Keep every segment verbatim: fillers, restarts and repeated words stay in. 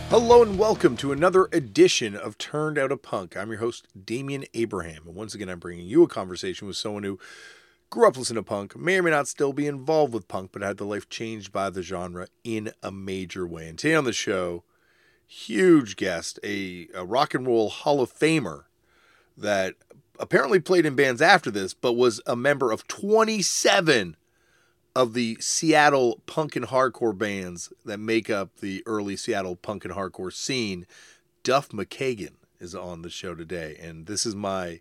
Hello and welcome to another edition of Turned Out a Punk. I'm your host, Damian Abraham, and once again I'm bringing you a conversation with someone who grew up listening to punk, may or may not still be involved with punk, but had their life changed by the genre in a major way. And today on the show, huge guest, a, a rock and roll Hall of Famer that apparently played in bands after this, but was a member of twenty-seven of the Seattle punk and hardcore bands that make up the early Seattle punk and hardcore scene. Duff McKagan is on the show today, and this is my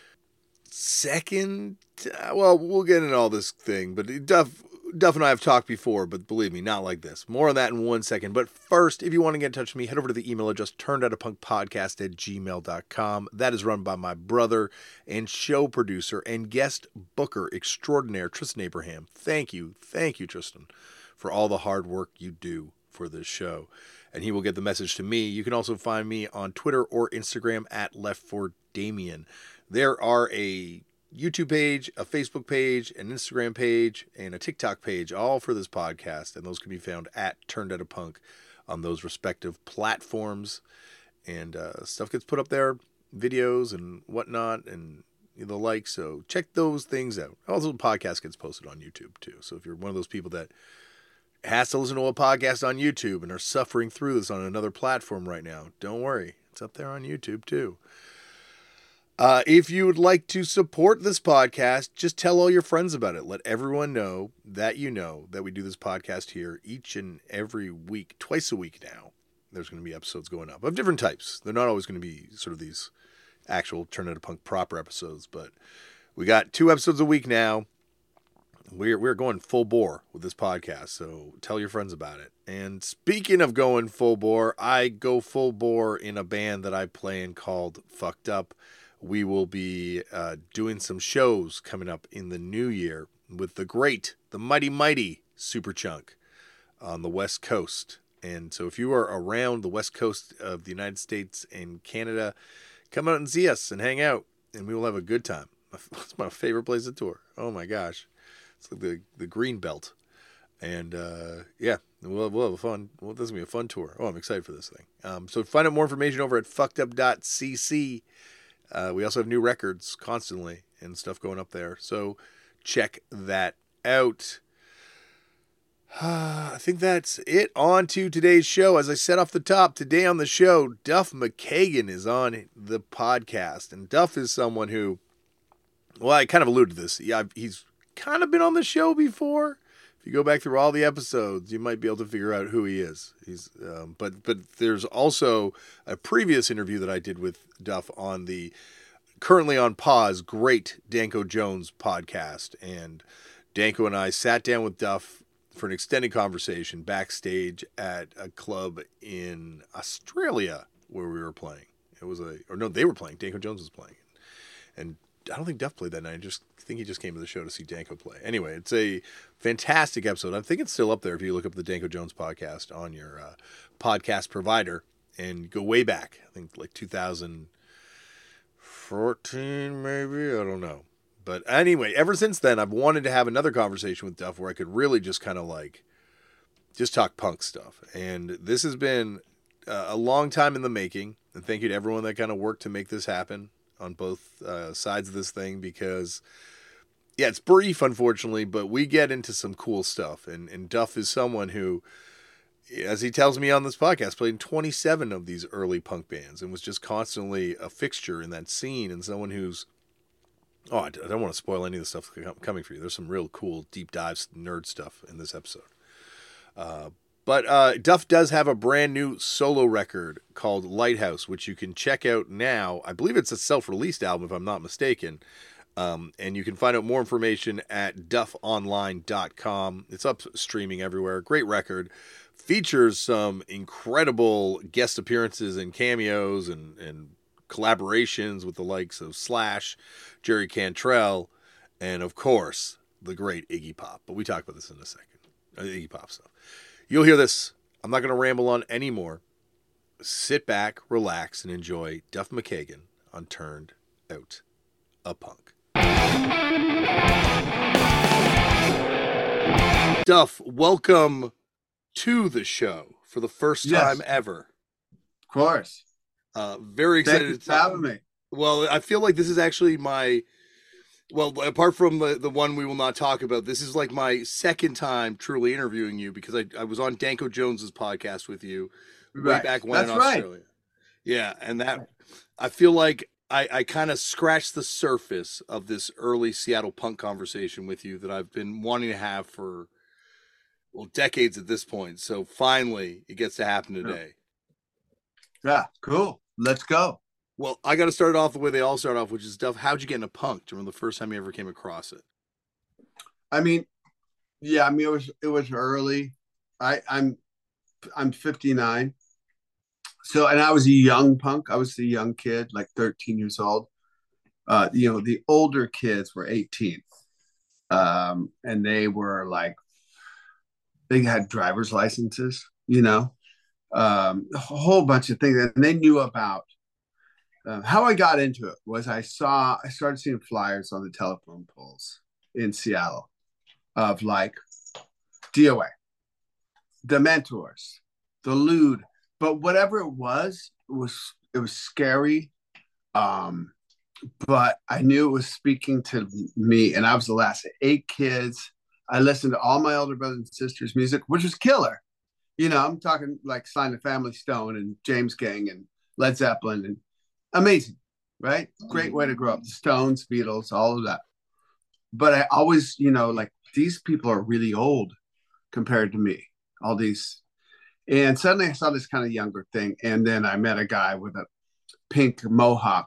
second, well, we'll get into all this thing, but Duff, Duff and I have talked before, but believe me, not like this. More on that in one second. But first, if you want to get in touch with me, head over to the email address turnedoutapunkpodcast at gmail dot com. That is run by my brother and show producer and guest booker extraordinaire, Tristan Abraham. Thank you, thank you, Tristan, for all the hard work you do for this show. And he will get the message to me. You can also find me on Twitter or Instagram at Left for Damien. There are a YouTube page, a Facebook page, an Instagram page, and a TikTok page, all for this podcast. And those can be found at Turned Out a Punk on those respective platforms. And uh, stuff gets put up there, videos and whatnot, and the like. So check those things out. Also, the podcast gets posted on YouTube too. So if you're one of those people that has to listen to a podcast on YouTube and are suffering through this on another platform right now, don't worry. It's up there on YouTube too. Uh, if you would like to support this podcast, just tell all your friends about it. Let everyone know that you know that we do this podcast here each and every week, twice a week now. There's going to be episodes going up of different types. They're not always going to be sort of these actual Turn Out a Punk proper episodes, but we got two episodes a week now. We're we're going full bore with this podcast, so tell your friends about it. And speaking of going full bore, I go full bore in a band that I play in called Fucked Up. We will be uh, doing some shows coming up in the new year with the great, the mighty, mighty Superchunk on the West Coast. And so if you are around the West Coast of the United States and Canada, come out and see us and hang out, and we will have a good time. It's my favorite place to tour. Oh, my gosh. It's like the, the Green Belt. And, uh, yeah, we'll, we'll have a fun, well, this is going to be a fun tour. Oh, I'm excited for this thing. Um, so find out more information over at fucked up dot c c. Uh, we also have new records constantly and stuff going up there. So check that out. Uh, I think that's it. On to today's show. As I said off the top, today on the show, Duff McKagan is on the podcast. And Duff is someone who, well, I kind of alluded to this. Yeah, he's kind of been on the show before. If you go back through all the episodes, you might be able to figure out who he is. He's, um, but but there's also a previous interview that I did with Duff on the currently on pause great Danko Jones podcast, and Danko and I sat down with Duff for an extended conversation backstage at a club in Australia where we were playing. It was a or no, they were playing. Danko Jones was playing, and I don't think Duff played that night. I just think he just came to the show to see Danko play. Anyway, it's a fantastic episode. I think it's still up there if you look up the Danko Jones podcast on your uh, podcast provider and go way back. I think like two thousand fourteen maybe. I don't know. But anyway, ever since then, I've wanted to have another conversation with Duff where I could really just kind of like just talk punk stuff. And this has been uh, a long time in the making. And thank you to everyone that kind of worked to make this happen on both uh, sides of this thing, because yeah, it's brief, unfortunately, but we get into some cool stuff. And, and Duff is someone who, as he tells me on this podcast, played in twenty-seven of these early punk bands and was just constantly a fixture in that scene, and someone who's, oh, I don't want to spoil any of the stuff coming for you. There's some real cool deep dives, nerd stuff in this episode. Uh, But uh, Duff does have a brand new solo record called Lighthouse, which you can check out now. I believe it's a self-released album, if I'm not mistaken. Um, and you can find out more information at duff online dot com. It's up streaming everywhere. Great record. Features some incredible guest appearances and cameos and, and collaborations with the likes of Slash, Jerry Cantrell, and, of course, the great Iggy Pop. But we talk about this in a second. Uh, Iggy Pop stuff. You'll hear this. I'm not going to ramble on anymore. Sit back, relax, and enjoy Duff McKagan on Turned Out a Punk. Duff, welcome to the show for the first time yes. ever. course. Uh, very Thank you excited to for talk. having me. Well, I feel like this is actually my well, apart from the, the one we will not talk about, this is like my second time truly interviewing you because I, I was on Danko Jones's podcast with you way Right. back when in That's right. Australia. Yeah, and that I feel like I, I kind of scratched the surface of this early Seattle punk conversation with you that I've been wanting to have for well decades at this point. So finally, it gets to happen Yeah. today. Yeah. Cool. Let's go. Well, I got to start it off the way they all start off, which is stuff. How'd you get into punk? Do you remember the first time you ever came across it? I mean, yeah, I mean it was it was early. I I'm I'm fifty-nine. So and I was a young punk. I was a young kid, like thirteen years old. Uh, you know, the older kids were eighteen. Um, and they were like they had driver's licenses, you know, um, a whole bunch of things. And they knew about uh, how I got into it was I saw I started seeing flyers on the telephone poles in Seattle of like D O A, the mentors, the lewd, but whatever it was, it was it was scary. Um, but I knew it was speaking to me, and I was the last of eight kids. I listened to all my older brothers and sisters' music, which was killer. You know, I'm talking like Sign of Family Stone and James Gang and Led Zeppelin and amazing, right? Great way to grow up. The Stones, Beatles, all of that. But I always, you know, like these people are really old compared to me. All these, and suddenly I saw this kind of younger thing, and then I met a guy with a pink mohawk.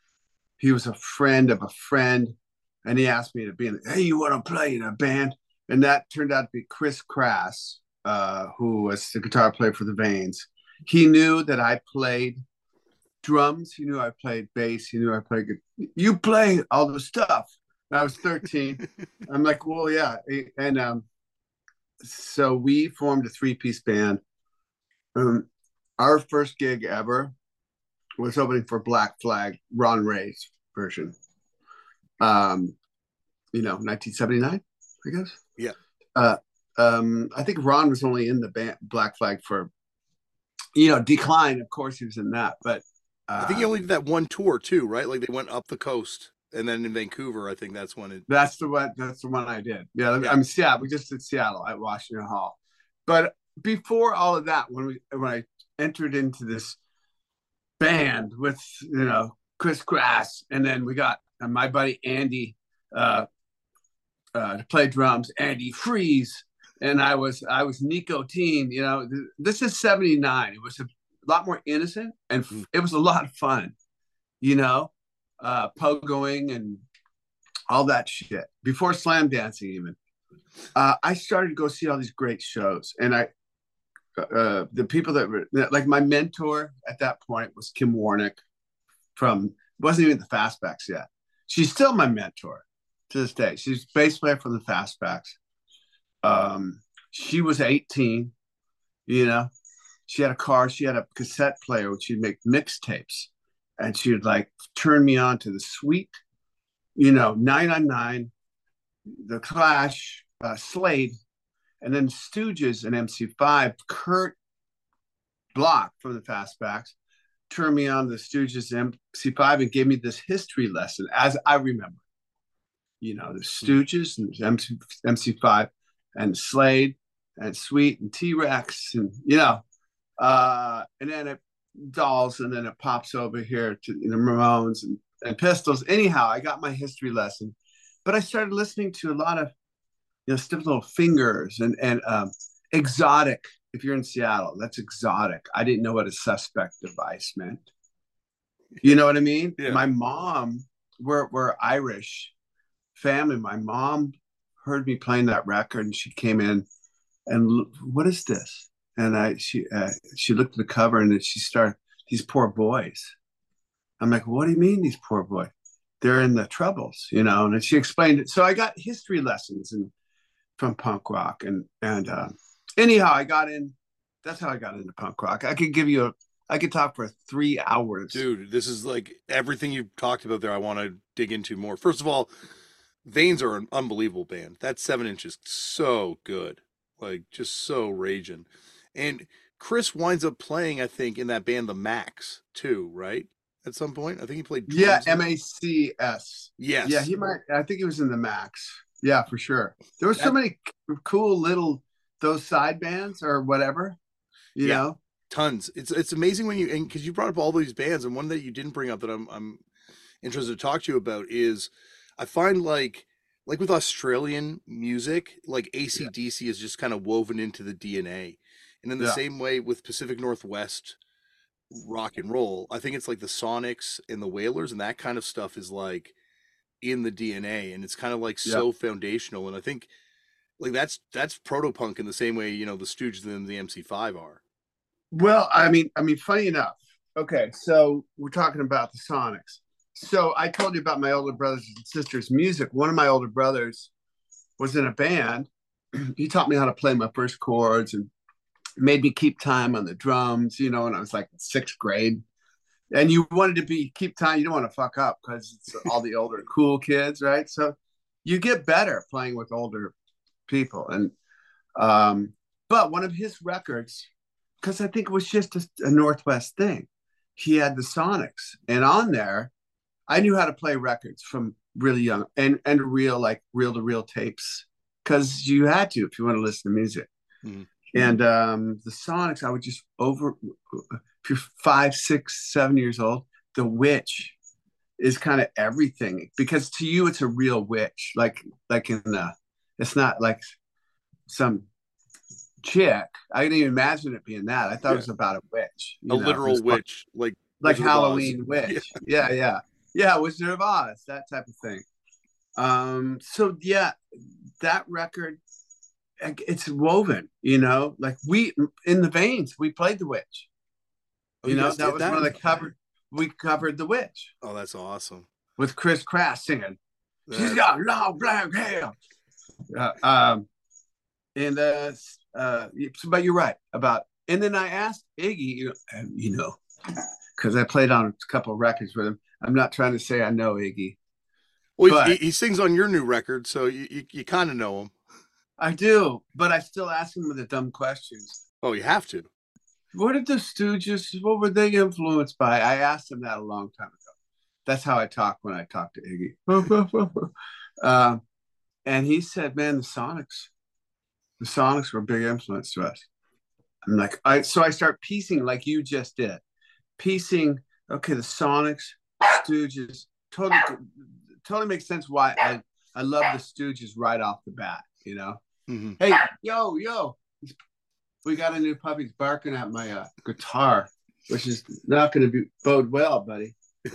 He was a friend of a friend, and he asked me to be in. Hey, you want to play in a band? And that turned out to be Chris Crass, uh, who was the guitar player for the Veins. He knew that I played drums. He knew I played bass. He knew I played good. You play all the stuff. And I was thirteen. I'm like, well, yeah. And um, so we formed a three piece band. Um, our first gig ever was opening for Black Flag, Ron Ray's version. Um, you know, nineteen seventy-nine, I guess. Yeah. Uh, um, I think Ron was only in the band Black Flag for, you know, Decline. Of course, he was in that, but I think he uh, only did that one tour too, right? Like they went up the coast and then in Vancouver, I think that's when it. that's the one. That's the one I did. Yeah, Yeah. I'm Seattle. We just did Seattle at Washington Hall. But before all of that, when we when I entered into this band with you know Chris Crass, and then we got uh, my buddy Andy uh, uh, to play drums, Andy Freeze, and I was I was Nicotine. You know, this is seventy-nine. It was a lot more innocent, and Mm. it was a lot of fun. You know, uh, pogoing and all that shit before slam dancing even. Uh, I started to go see all these great shows, and I uh, the people that were like my mentor at that point was Kim Warnick from wasn't even the Fastbacks yet. She's still my mentor to this day. She's bass player from the Fastbacks. Um, she was eighteen, you know. She had a car, she had a cassette player which she'd make mixtapes. And she would like turn me on to the Sweet, you know, nine nine nine, The Clash, uh, Slade, and then Stooges and M C five. Kurt Block from the Fastbacks turned me on to the Stooges and M C five and gave me this history lesson as I remember. You know, the Stooges and M C five and Slade and Sweet and T Rex and, you know, uh, and then it Dolls and then it pops over here to you know, Ramones and, and Pistols. Anyhow, I got my history lesson, but I started listening to a lot of, you know, Stiff Little Fingers and, and um, Exotic. If you're in Seattle, that's Exotic. I didn't know what a suspect device meant. You know what I mean? Yeah. My mom, we're, we're Irish family. My mom heard me playing that record and she came in and what is this? And I she uh, she looked at the cover and then she started these poor boys. I'm like, what do you mean these poor boys? They're in the troubles, you know. And she explained it. So I got history lessons and from punk rock and and uh, anyhow I got in. That's how I got into punk rock. I could give you a I could talk for three hours. Dude, this is like everything you've talked about there. I want to dig into more. First of all, Veins are an unbelievable band. That seven inch is so good, like just so raging. And Chris winds up playing, I think, in that band, the Max, too, right? At some point, I think he played Yeah, drums. M A C S. Yeah, Yes, he might. I think he was in the Max. Yeah, for sure. There were so that many cool little those side bands or whatever. You yeah, know. tons. It's it's amazing when you and because you brought up all these bands, and one that you didn't bring up that I'm I'm interested to talk to you about is I find like like with Australian music, like Yeah. A C D C is just kind of woven into the D N A. And in the Yeah. same way with Pacific Northwest rock and roll, I think it's like the Sonics and the Wailers and that kind of stuff is like in the D N A, and it's kind of like Yeah. so foundational. And I think like that's that's proto punk in the same way, you know, the Stooges and the M C five are. Well, I mean, I mean, funny enough. Okay, so we're talking about the Sonics. So I told you about my older brothers and sisters' music. One of my older brothers was in a band. He taught me how to play my first chords and made me keep time on the drums, you know, and I was like in sixth grade. And you wanted to be keep time, you don't want to fuck up because it's all the older cool kids, right? So you get better playing with older people. And um, but one of his records, because I think it was just a, a Northwest thing, he had the Sonics, and on there, I knew how to play records from really young and and real like reel to reel tapes because you had to if you want to listen to music. Mhm. And um, the Sonics, I would just over if you're five, six, seven years old, the witch is kind of everything because to you it's a real witch, like like in the, it's not like some chick. I didn't even imagine it being that. I thought it Yeah, was about a witch, a you know, it literal was fun. witch, like Like Wizard of Oz. Halloween Yeah. witch. Yeah, yeah, yeah, Wizard of Oz, that type of thing. Um, so yeah, that record, it's woven, you know, like we in the veins, we played the witch. Oh, You you know, guys that did was one that? of the cover. We covered the witch Oh, that's awesome. with Chris Crass singing. She's That's got long black hair. Uh, um, and uh, uh, but you're right about. And then I asked Iggy, you know, you know, because I played on a couple of records with him. I'm not trying to say I know Iggy, well, he, but he sings on your new record, so you you, you kind of know him. I do. But I still ask him the dumb questions. Oh, you have to. What did the Stooges? What were they influenced by? I asked him that a long time ago. That's how I talk when I talk to Iggy. um, and he said, "Man, the Sonics, the Sonics were a big influence to us." I'm like, I so I start piecing like you just did, piecing. Okay, the Sonics, Stooges, totally, totally makes sense why I I love the Stooges right off the bat. You know, Hmm. hey, yo, yo, we got a new puppy barking at my uh, guitar, which is not going to be bode well, buddy.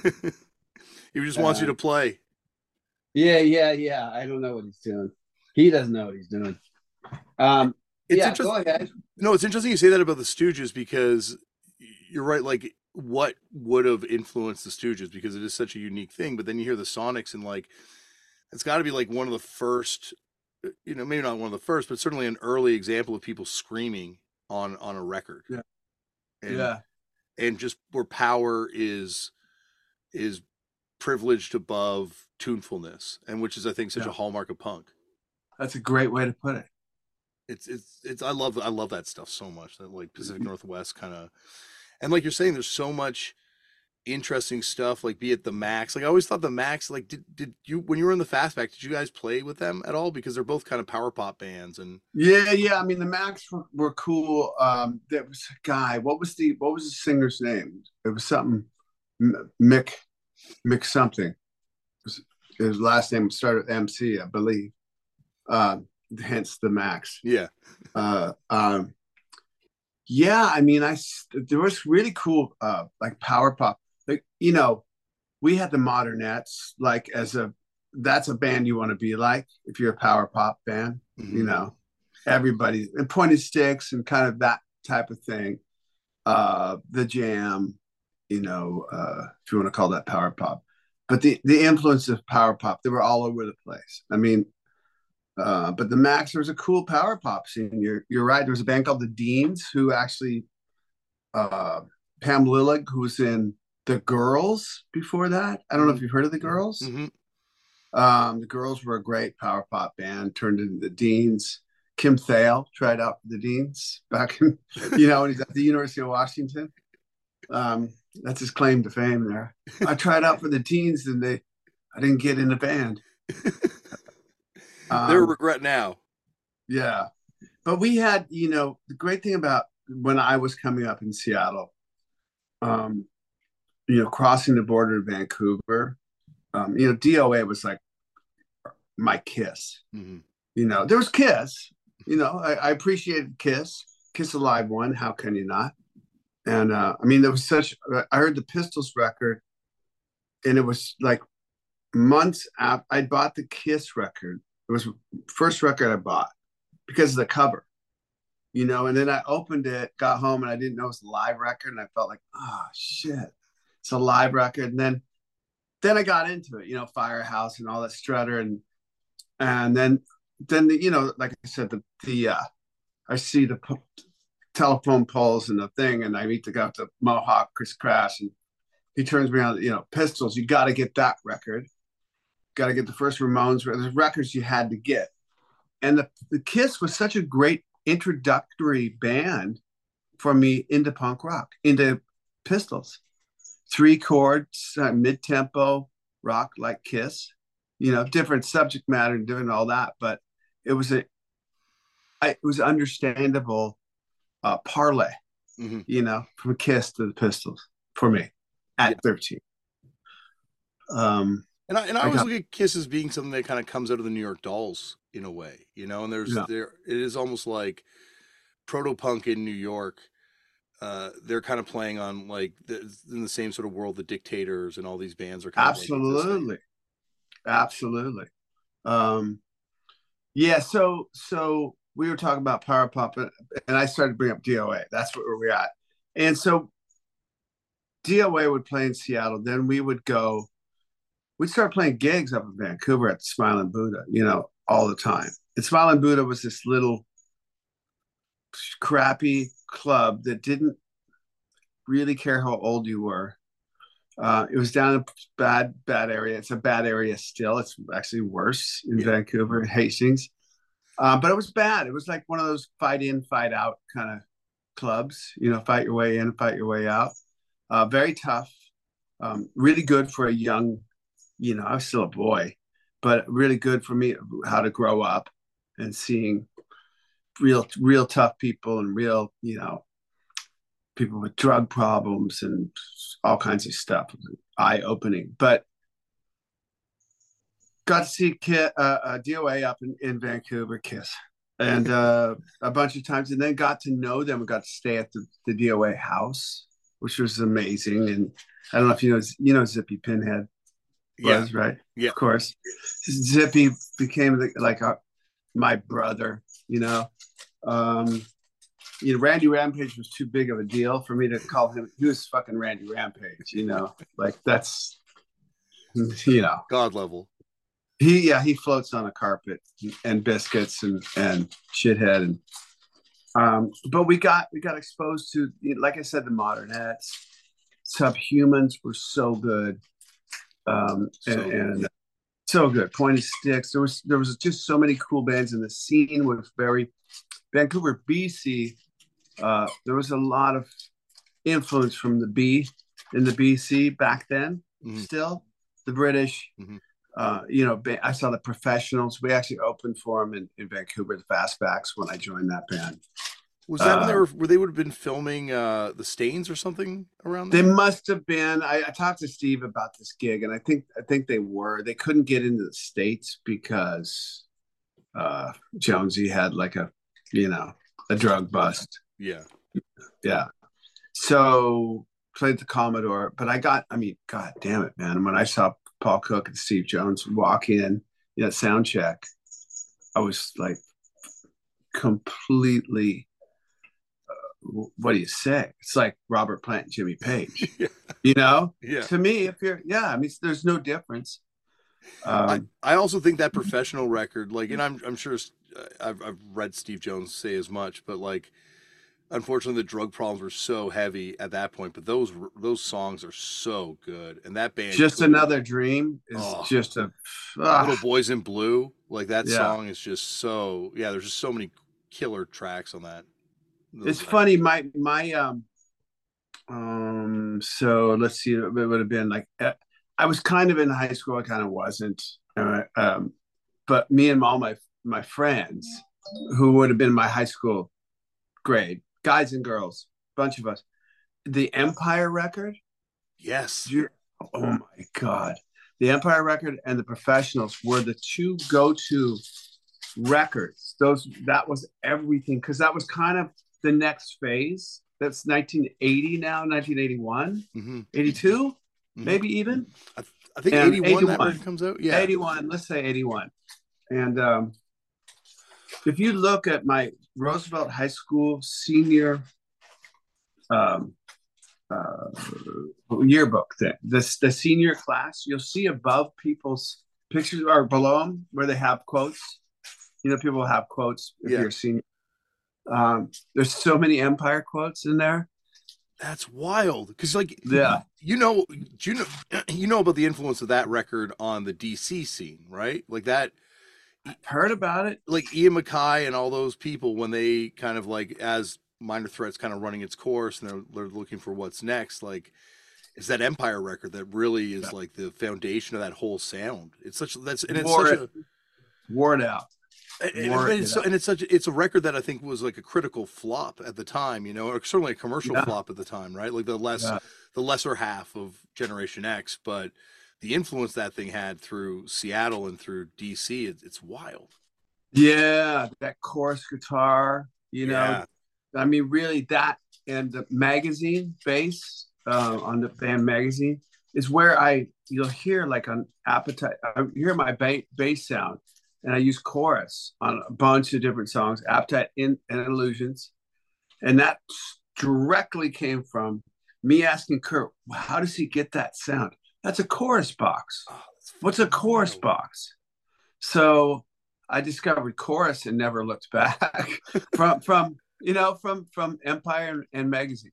He just wants you Uh, to play. yeah, yeah, yeah. I don't know what he's doing. He doesn't know what he's doing. Um, It's yeah, go interesting. ahead. No, it's interesting you say that about the Stooges because you're right. Like, what would have influenced the Stooges because it is such a unique thing. But then you hear the Sonics and like it's got to be like one of the first, uh, you know, maybe not one of the first, but certainly an early example of people screaming on on a record Yeah, and yeah, and just where power is is privileged above tunefulness, and which is I think such yeah. a hallmark of punk. That's a great way to put it. It's it's it's I love I love that stuff so much. That like Pacific Northwest kind of, and like you're saying, there's so much interesting stuff. Like be it the Max. Like I always thought the Max. Like did did you when you were in the Fastback? Did you guys play with them at all? Because they're both kind of power pop bands. And Yeah, yeah. I mean, the Macs were, were cool. Um, there was a guy. What was the what was the singer's name? It was something Mick Mick something. His last name started with M C, I believe. Um, hence the Max. yeah, Uh, um, yeah, I mean, I there was really cool, uh, like power pop. Like you know, we had the Modernettes. Like as a that's a band you want to be like if you're a power pop band. You hmm know, everybody and Pointed Sticks and kind of that type of thing. Uh, the Jam, you know, uh, if you want to call that power pop. But the the influence of power pop, they were all over the place. I mean, uh, but the Max, there was a cool power pop scene. You're you're right. There was a band called the Deans who actually uh, Pam Lillig, who was in the Girls before that. I don't know hmm if you've heard of the Girls. hmm Um, the Girls were a great power pop band, turned into the Deans. Kim Thale tried out for the Deans back in, you know, when he's at the University of Washington. Um, that's his claim to fame there. I tried out for the Deans and they, I didn't get in the band. They're a Um, regret now. yeah. But we had, you know, the great thing about when I was coming up in Seattle, um, you know, crossing the border to Vancouver, um, you know, D O A was like my Kiss. Mm-hmm. You know, there was Kiss. You know, I, I appreciated Kiss. Kiss Alive one. How can you not? And uh, I mean, there was such. I heard the Pistols record, and it was like months after I bought the Kiss record. It was the first record I bought because of the cover, you know. And then I opened it, got home, and I didn't know it was a live record, and I felt like, oh shit, it's a live record. And then, then I got into it, you know, Firehouse and all that Strutter, and and then then the, you know, like I said, the the uh, I see the p- telephone poles and the thing, and I meet the guy with the Mohawk, Chris Crash, and he turns me on, you know, Pistols. You got to get that record. Got to get the first Ramones. There's records you had to get, and the the Kiss was such a great introductory band for me into punk rock, into Pistols. Three chords, uh, mid tempo rock like Kiss. You know, different subject matter and different all that, but it was a, I, it was understandable uh, parlay. Mm-hmm. You know, from Kiss to the Pistols for me at Yeah. thirteen. Um, And I and I I always got look at Kiss as being something that kind of comes out of the New York Dolls in a way, you know. And there's yeah, there it is almost like proto punk in New York. Uh, they're kind of playing on like the, in the same sort of world the Dictators and all these bands are kind of like existing. absolutely, absolutely. Um, yeah, so so we were talking about power pop, and and I started to bring up D O A. That's where we're at. And so D O A would play in Seattle. Then we would go. We'd start playing gigs up in Vancouver at the Smiling Buddha, you know, all the time. And Smiling Buddha was this little crappy club that didn't really care how old you were. Uh, it was down in a bad, bad area. It's a bad area still. It's actually worse in Yeah. Vancouver, Hastings. Uh, but it was bad. It was like one of those fight in, fight out kind of clubs. You know, fight your way in, fight your way out. Uh, very tough. Um, really good for a young, you know, I was still a boy, but really good for me how to grow up and seeing real, real tough people and real, you know, people with drug problems and all kinds of stuff. Eye opening. But got to see Kit, uh, uh, D O A up in, in Vancouver, Kiss, and uh, a bunch of times, and then got to know them. We got to stay at the, the D O A house, which was amazing. And I don't know if you know, you know, Zippy Pinhead was Yeah. right, Yeah. of course. Zippy became the, like a, my brother, you know. Um, you know, Randy Rampage was too big of a deal for me to call him. He was fucking Randy Rampage, you know. Like that's, you know, God level. He yeah he floats on a carpet and biscuits and and shithead and um but we got we got exposed to, like I said, the Modernettes. Subhumans were so good, um and, So and so good. Pointed Sticks. There was there was just so many cool bands, and the scene was very Vancouver, B C. Uh, there was a lot of influence from the B in the B C back then. mm-hmm. Still, the British. Mm-hmm. Uh, you know, I saw the Professionals. We actually opened for them in, in Vancouver, the Fastbacks, when I joined that band. Was that uh, when they were where they would have been filming uh, the Stains or something around there? They must have been. I, I talked to Steve about this gig, and I think I think they were. They couldn't get into the States because uh, Jonesy had like a, you know, a drug bust. Yeah, yeah. So played the Commodore, but I got. I mean, God damn it, man! When I saw Paul Cook and Steve Jones walk in, you know, sound check, I was like completely, uh, what do you say? It's like Robert Plant and Jimmy Page, yeah. you know? Yeah. To me, if you're, yeah, I mean, there's no difference. Um, I, I also think that Professional record, like, and I'm, I'm sure I've, I've read Steve Jones say as much, but like, unfortunately, the drug problems were so heavy at that point. But those those songs are so good, and that band, Just could, Another Dream, is oh, just a uh, Little Boys in Blue. Like that yeah. song is just so yeah. There's just so many killer tracks on that. It's Those records. funny. My my um um. So let's see. It would have been like uh, I was kind of in high school. I kind of wasn't. Uh, um, but me and all my my friends who would have been my high school grade, guys and girls, bunch of us. The Empire record. Yes. You, oh my God. The Empire record and the Professionals were the two go-to records. Those that was everything because that was kind of the next phase. That's nineteen eighty now, nineteen eighty-one, Mm-hmm. eighty-two, Mm-hmm. maybe even. I, th- I think And eighty-one, eighty-one, that record comes out. Yeah. eighty-one, let's say eighty-one. And um, if you look at my Roosevelt High School senior um, uh, yearbook thing, this the senior class, you'll see above people's pictures or below them where they have quotes. You know, people have quotes if Yeah. you're a senior. Um, there's so many Empire quotes in there. That's wild. Because, like, Yeah, you know, you know, you know about the influence of that record on the D C scene, right? Like that, I've heard about it. like Ian MacKaye and all those people when they kind of like as Minor Threat's kind of running its course and they're they're looking for what's next. Like, it's that Empire record that really is Yeah. like the foundation of that whole sound. It's such that's and it's Wore such it, a wore it out. and, Wore and it it's so, out. and it's such it's a record that I think was like a critical flop at the time, you know, or certainly a commercial Yeah, flop at the time, right? Like the less yeah, the lesser half of Generation X, but the influence that thing had through Seattle and through D C, it, it's wild. yeah. That chorus guitar, you know. Yeah. I mean, really, that and the magazine bass uh, on the band magazine is where I you'll hear like on Appetite. I hear my ba- bass sound, and I use chorus on a bunch of different songs, Appetite in, and Illusions, and that directly came from me asking Kurt, "How does he get that sound?" That's a chorus box. Oh, that's What's a fucking chorus wild. box? So I discovered chorus and never looked back from from you know from from Empire and, and magazine.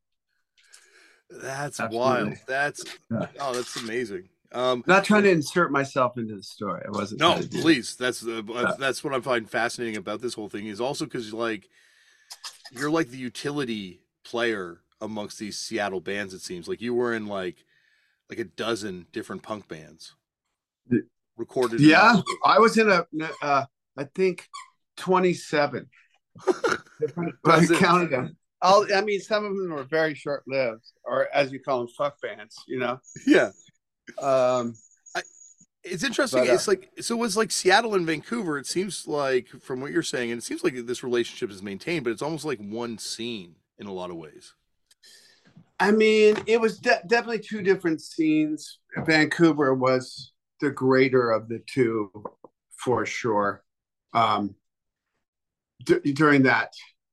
That's Absolutely. wild. That's Yeah. oh, that's amazing. Um, Not trying to insert myself into the story. I wasn't trying no, to do please. That's uh, that. that's what I find fascinating about this whole thing is also because like you're like the utility player amongst these Seattle bands. It seems like you were in like like a dozen different punk bands recorded in Yeah, multiple. I was in a. Uh, I think twenty-seven. I Dozen. counted them. All, I mean, some of them were very short lived, or as you call them, fuck bands. You know. Yeah. Um, I, it's interesting. but uh, It's like so. It's like Seattle and Vancouver. It seems like from what you're saying, and it seems like this relationship is maintained, but it's almost like one scene in a lot of ways. I mean, it was de- definitely two different scenes. Vancouver was the greater of the two, for sure. Um, d- during that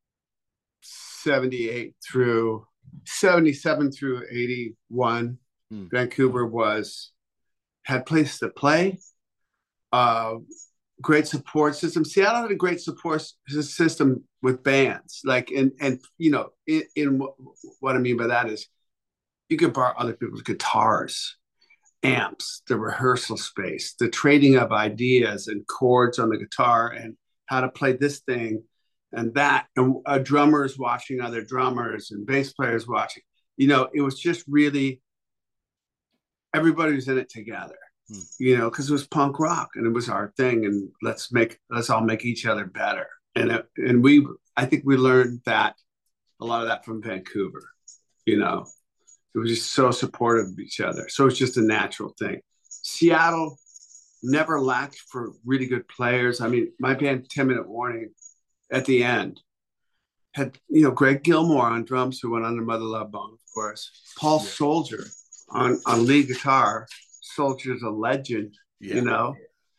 seventy-eight through seventy-seven through eighty-one, Hmm. Vancouver was had place to play. Uh, great support system. Seattle had a great support system with bands. Like, and and you know, in, in what I mean by that is, you could borrow other people's guitars, amps, the rehearsal space, the trading of ideas and chords on the guitar, and how to play this thing and that, and uh, drummers watching other drummers and bass players watching. You know, it was just really everybody was in it together. Hmm. You know, because it was punk rock and it was our thing, and let's make let's all make each other better. And it, and we, I think we learned that a lot of that from Vancouver. You know, it was just so supportive of each other. So it's just a natural thing. Seattle never lacked for really good players. I mean, my band ten Minute Warning at the end had, you know, Greg Gilmore on drums, who went on to Mother Love Bone, of course. Paul Yeah. Soldier on, on lead guitar. Soldier's a legend, Yeah. you know.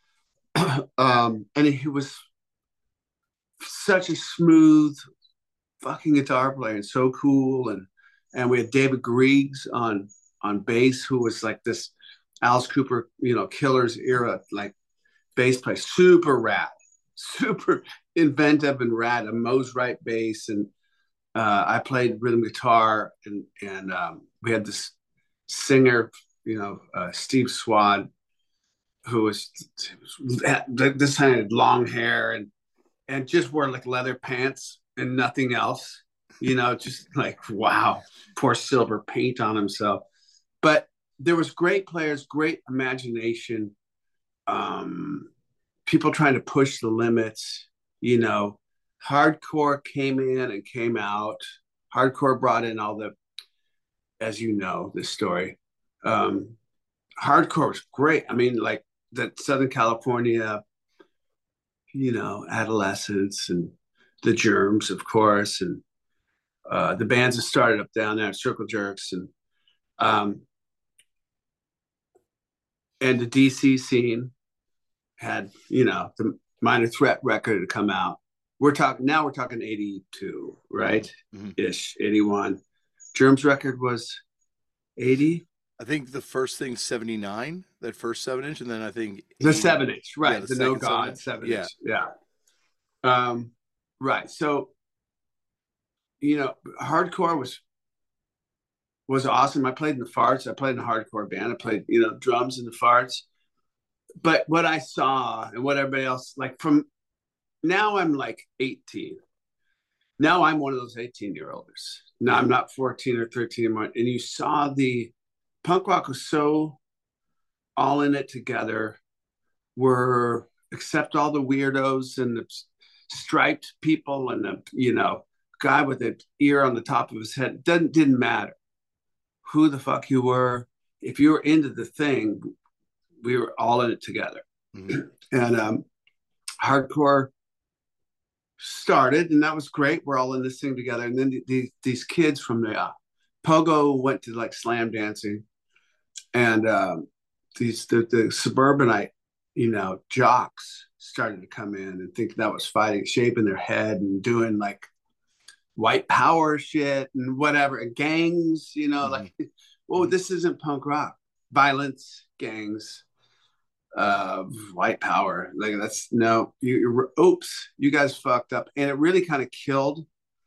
um, and he was such a smooth fucking guitar player and so cool. And and we had David Griggs on on bass, who was like this Alice Cooper, you know, Killers era, like bass player, super rad, super inventive and rad. A Mose Wright bass, and uh, I played rhythm guitar, and and um, we had this singer, you know, uh, Steve Swad, who was this time had long hair, and and just wore like leather pants and nothing else. You know, just like, wow, poor Silver paint on himself. But there was great players, great imagination, um, people trying to push the limits. You know, hardcore came in and came out. Hardcore brought in all the, as you know, this story. Um, hardcore was great. I mean, like that Southern California, you know, adolescence and the Germs, of course, and uh, the bands that started up down there, Circle Jerks, and um, and the D C scene had, you know, the Minor Threat record to come out. We're talking now. We're talking eighty-two, right? Mm-hmm. Ish, eighty-one. Germs record was eighty. I think the first thing seventy-nine, that first seven inch, and then I think eighty, the seven inch, right? Yeah, the, the No God seven, seven inch, yeah. yeah. Um, right. So, you know, hardcore was was awesome. I played in the Farts. I played in a hardcore band. I played, you know, drums in the Farts. But what I saw and what everybody else, like from now, I'm like eighteen. Now I'm one of those eighteen year olds. Now I'm not fourteen or thirteen anymore. And you saw the punk rock was so all in it together. Were except all the weirdos and the striped people and the, you know, guy with the ear on the top of his head. Doesn't didn't matter who the fuck you were. If you were into the thing, we were all in it together. Mm-hmm. And um, hardcore started, and that was great. We're all in this thing together. And then the, the, these kids from the uh, Pogo went to like slam dancing, and um, these the, the suburbanite, you know, jocks started to come in and think that was fighting, shaping their head and doing like white power shit and whatever, and gangs, you know, mm-hmm. like, whoa, this isn't punk rock. Violence, gangs, uh, white power. Like that's no, you, you're, oops, you guys fucked up. And it really kind of killed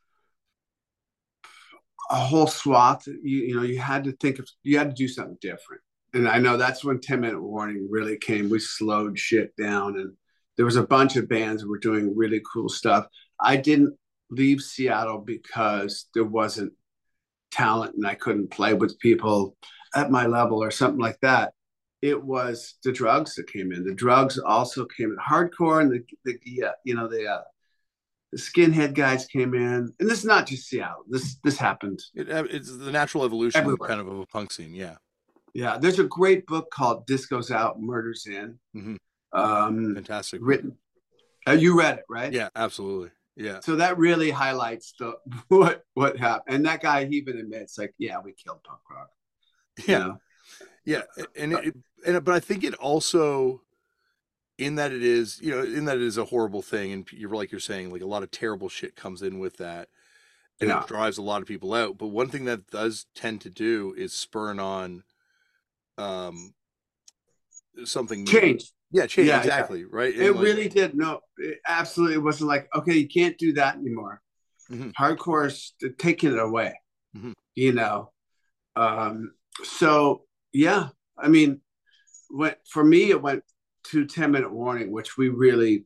a whole swath. You, you know, you had to think of, you had to do something different. And I know that's when ten minute warning really came. We slowed shit down, and there was a bunch of bands that were doing really cool stuff. I didn't leave Seattle because there wasn't talent and I couldn't play with people at my level or something like that. It was the drugs that came in. The drugs also came in. Hardcore and the, the yeah, you know, the uh, the skinhead guys came in. And this is not just Seattle. This this happened. It, it's the natural evolution everywhere. Kind of of a punk scene, yeah. Yeah, there's a great book called Disco's Out, Murder's In. Mm-hmm. Um, Fantastic. Written. Uh, you read it, right? Yeah, absolutely. Yeah. So that really highlights the what what happened. And that guy, he even admits, like, yeah, we killed punk rock. Yeah. You know? Yeah. And, it, and, but I think it also, in that it is, you know, in that it is a horrible thing. And you're like you're saying, like a lot of terrible shit comes in with that. And yeah. It drives a lot of people out. But one thing that does tend to do is spurn on um, something new. Change. Yeah, change. Yeah, exactly. Yeah. Right. And it like, really did. No, it absolutely wasn't like, okay, you can't do that anymore. Mm-hmm. Hardcore's taking it away, mm-hmm. you know? Um, so yeah, I mean, went for me, it went to ten minute warning, which we really,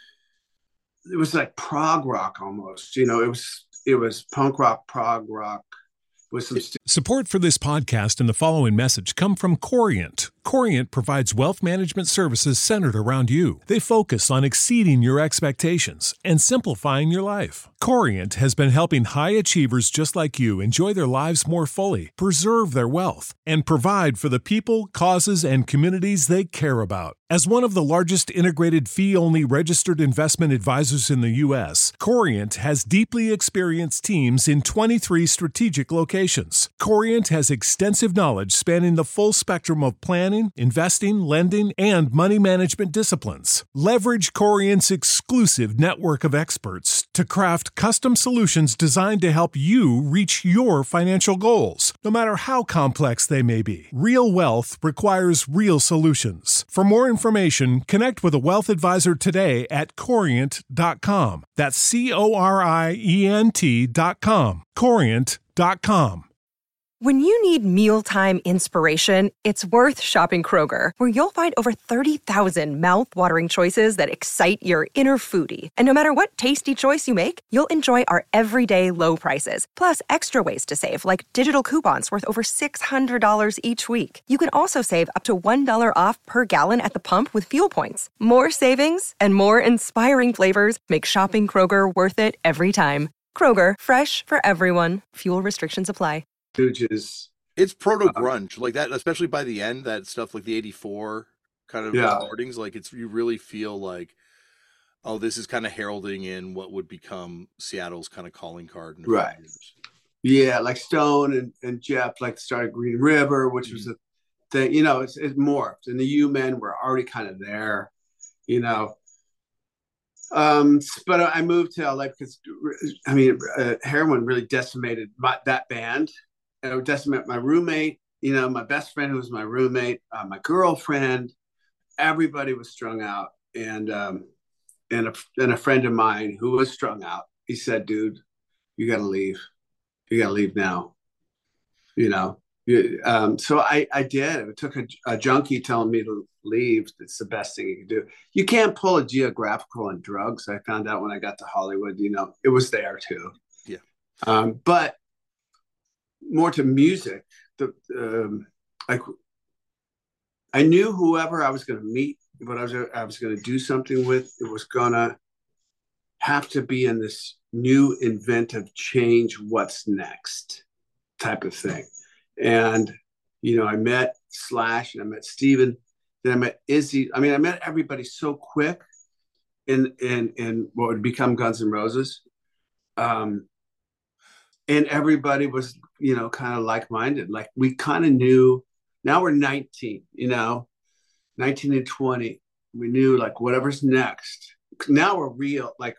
it was like prog rock almost, you know, it was, it was punk rock, prog rock with some. St- Support for this podcast and the following message come from Corient. Corient provides wealth management services centered around you. They focus on exceeding your expectations and simplifying your life. Corient has been helping high achievers just like you enjoy their lives more fully, preserve their wealth, and provide for the people, causes, and communities they care about. As one of the largest integrated fee-only registered investment advisors in the U S, Corient has deeply experienced teams in twenty-three strategic locations. Corient has extensive knowledge spanning the full spectrum of planning, investing, lending, and money management disciplines. Leverage Corient's exclusive network of experts to craft custom solutions designed to help you reach your financial goals, no matter how complex they may be. Real wealth requires real solutions. For more information, connect with a wealth advisor today at corient dot com. That's C O R I E N T dot com. corient dot com. When you need mealtime inspiration, it's worth shopping Kroger, where you'll find over thirty thousand mouth-watering choices that excite your inner foodie. And no matter what tasty choice you make, you'll enjoy our everyday low prices, plus extra ways to save, like digital coupons worth over six hundred dollars each week. You can also save up to one dollar off per gallon at the pump with fuel points. More savings and more inspiring flavors make shopping Kroger worth it every time. Kroger, fresh for everyone. Fuel restrictions apply. Stooges. It's proto grunge like that, especially by the end. That stuff like the eighty-four kind of Yeah. recordings, like it's you really feel like, oh, this is kind of heralding in what would become Seattle's kind of calling card in a few Right. years. Yeah, like Stone and, and Jeff like started Green River, which was a thing. You know, it's it's morphed, and the U-Men were already kind of there. You know. Um, but I moved to L A because I mean, uh, heroin really decimated my, that band. It decimated my roommate, you know, my best friend who was my roommate, uh, my girlfriend. Everybody was strung out, and um, and a and a friend of mine who was strung out. He said, "Dude, you got to leave. You got to leave now." You know. Um, so I I did. It took a, a junkie telling me to leave. It's the best thing you can do. You can't pull a geographical on drugs. I found out when I got to Hollywood. You know, it was there too. Yeah. Um, but more to music. The um, like I knew whoever I was going to meet, what I was I was going to do something with, it was gonna have to be in this new inventive change. What's next? Type of thing. And you know, I met Slash and I met Steven. Then I met Izzy. I mean, I met everybody so quick in in in what would become Guns N' Roses. Um, and everybody was, you know, kind of like-minded. Like we kind of knew. Now we're nineteen, you know, nineteen and twenty. We knew like whatever's next. Now we're real. Like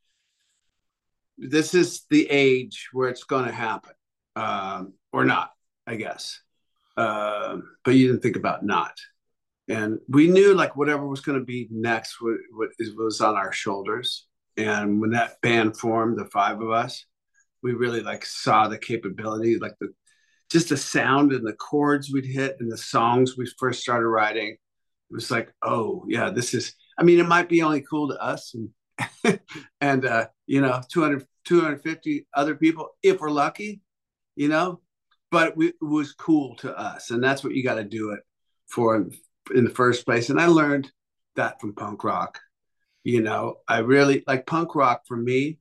this is the age where it's going to happen, um, or not, I guess. Um, but you didn't think about not. And we knew like whatever was going to be next was, was on our shoulders. And when that band formed, the five of us, we really like saw the capability, like the just the sound and the chords we'd hit and the songs we first started writing. It was like, oh yeah, this is. I mean, it might be only cool to us and and uh, you know, two hundred, two hundred fifty other people if we're lucky, you know. But we, it was cool to us, and that's what you got to do it for in, in the first place. And I learned that from punk rock. You know, I really like punk rock for me.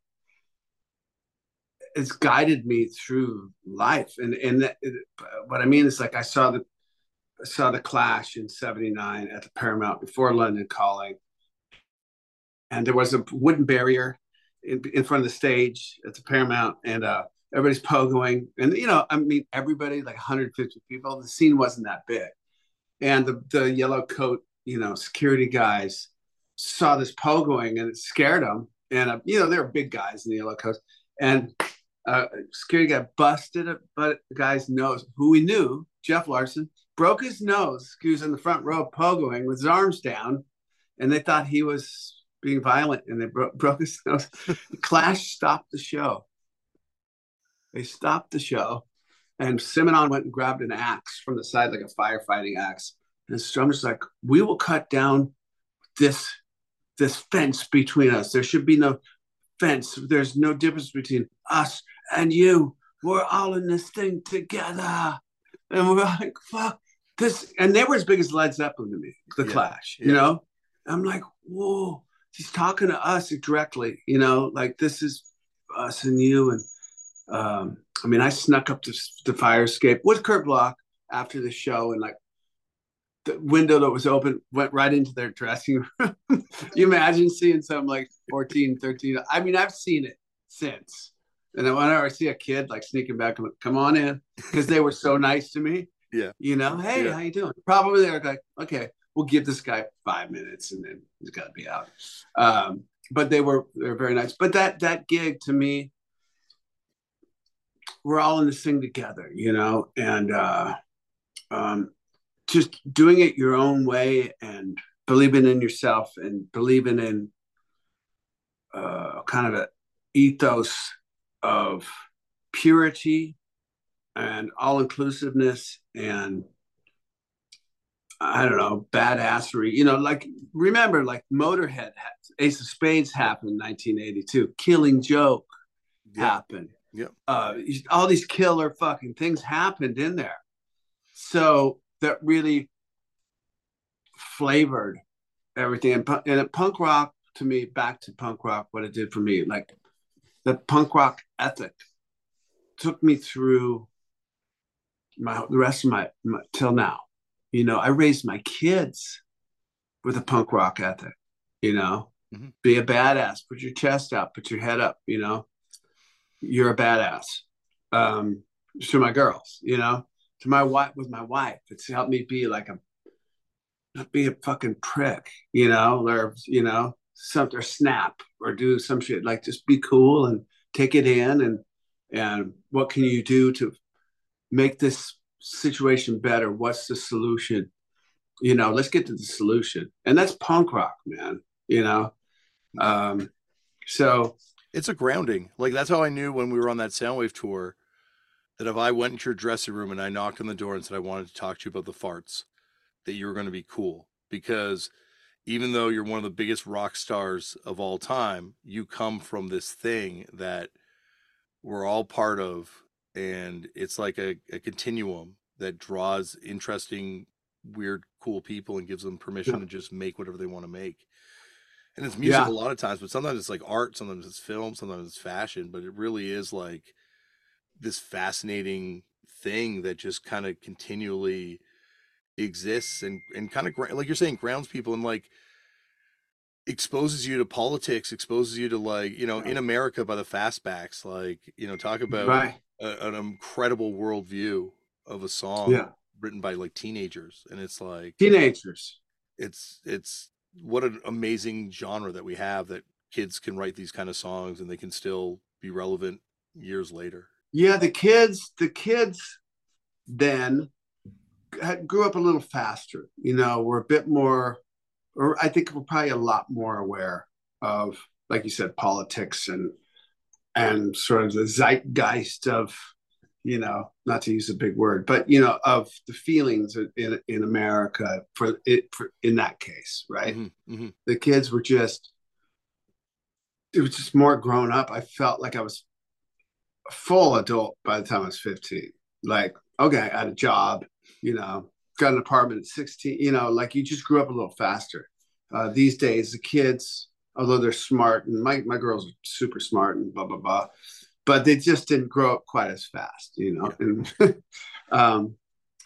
It's guided me through life, and and that, it, what I mean is like I saw the I saw the Clash in seventy-nine at the Paramount before London Calling, and there was a wooden barrier in, in front of the stage at the Paramount, and uh, everybody's pogoing, and you know, I mean, everybody like one hundred fifty people. The scene wasn't that big, and the the yellow coat, you know, security guys saw this pogoing, and it scared them. And uh, you know, they were big guys in the yellow coats, and uh, security guy busted a but the guy's nose, who we knew, Jeff Larson, broke his nose. He was in the front row pogoing with his arms down, and they thought he was being violent, and they bro- broke his nose. The Clash stopped the show. They stopped the show, and Simonon went and grabbed an axe from the side, like a firefighting axe. And Strummer's like, "We will cut down this this fence between us. There should be no fence. There's no difference between us and you. We're all in this thing together." And we're like, "Fuck this!" And they were as big as Led Zeppelin to me, the Yeah. Clash. Yeah. You know, I'm like, "Whoa!" He's talking to us directly. You know, like this is us and you. And um, I mean, I snuck up to the fire escape with Kurt Bloch after the show, and like the window that was open went right into their dressing room. You imagine seeing some like fourteen, thirteen. I mean, I've seen it since. And then whenever I see a kid like sneaking back, I'm like, "Come on in," because they were so nice to me. Yeah. You know, "Hey, Yeah. how you doing?" Probably they're like, "Okay, we'll give this guy five minutes and then he's got to be out." Um, but they were they were very nice. But that that gig to me, we're all in this thing together, you know, and uh, um, just doing it your own way and believing in yourself and believing in uh, kind of an ethos of purity and all inclusiveness and I don't know, badassery. You know, like remember, like Motorhead, Ace of Spades happened in nineteen eighty-two. Killing Joke Yeah. happened. Yep. Uh, all these killer fucking things happened in there. So that really flavored everything. And, and punk rock, to me, back to punk rock, what it did for me, like the punk rock ethic took me through my the rest of my, my till now. You know, I raised my kids with a punk rock ethic, you know, mm-hmm. Be a badass, put your chest out, put your head up, you know, you're a badass. Um, to my girls, you know, to my wife, with my wife, it's helped me be like a, not be a fucking prick, you know, or, you know, something, or snap or do some shit, like just be cool and take it in. And, and what can you do to make this situation better? What's the solution? You know, let's get to the solution. And that's punk rock, man, you know? Um, so it's a grounding. Like, that's how I knew when we were on that Soundwave tour that if I went into your dressing room and I knocked on the door and said, I wanted to talk to you about the farts, that you were going to be cool. Because even though you're one of the biggest rock stars of all time, you come from this thing that we're all part of. And it's like a, a continuum that draws interesting, weird, cool people and gives them permission yeah. to just make whatever they want to make. And it's music yeah. a lot of times, but sometimes it's like art, sometimes it's film, sometimes it's fashion, but it really is like this fascinating thing that just kind of continually exists and, and kind of, like you're saying, grounds people and like exposes you to politics, exposes you to, like, you know, In America by the Fastbacks, like, you know, talk about right. a, an incredible worldview of a song yeah. written by like teenagers. And it's like teenagers. It's, it's what an amazing genre that we have, that kids can write these kind of songs and they can still be relevant years later. Yeah. The kids, the kids then had, grew up a little faster, you know, we're a bit more, or I think we're probably a lot more aware of, like you said, politics and, and sort of the zeitgeist of, you know, not to use a big word, but, you know, of the feelings in, in America for it, for, in that case, right? Mm-hmm, mm-hmm. The kids were just, it was just more grown up. I felt like I was a full adult by the time I was fifteen. Like, okay, I had a job, you know, got an apartment at sixteen, you know, like you just grew up a little faster. Uh, these days, the kids, although they're smart, and my, my girls are super smart and blah, blah, blah, but they just didn't grow up quite as fast, you know? Yeah. And, um,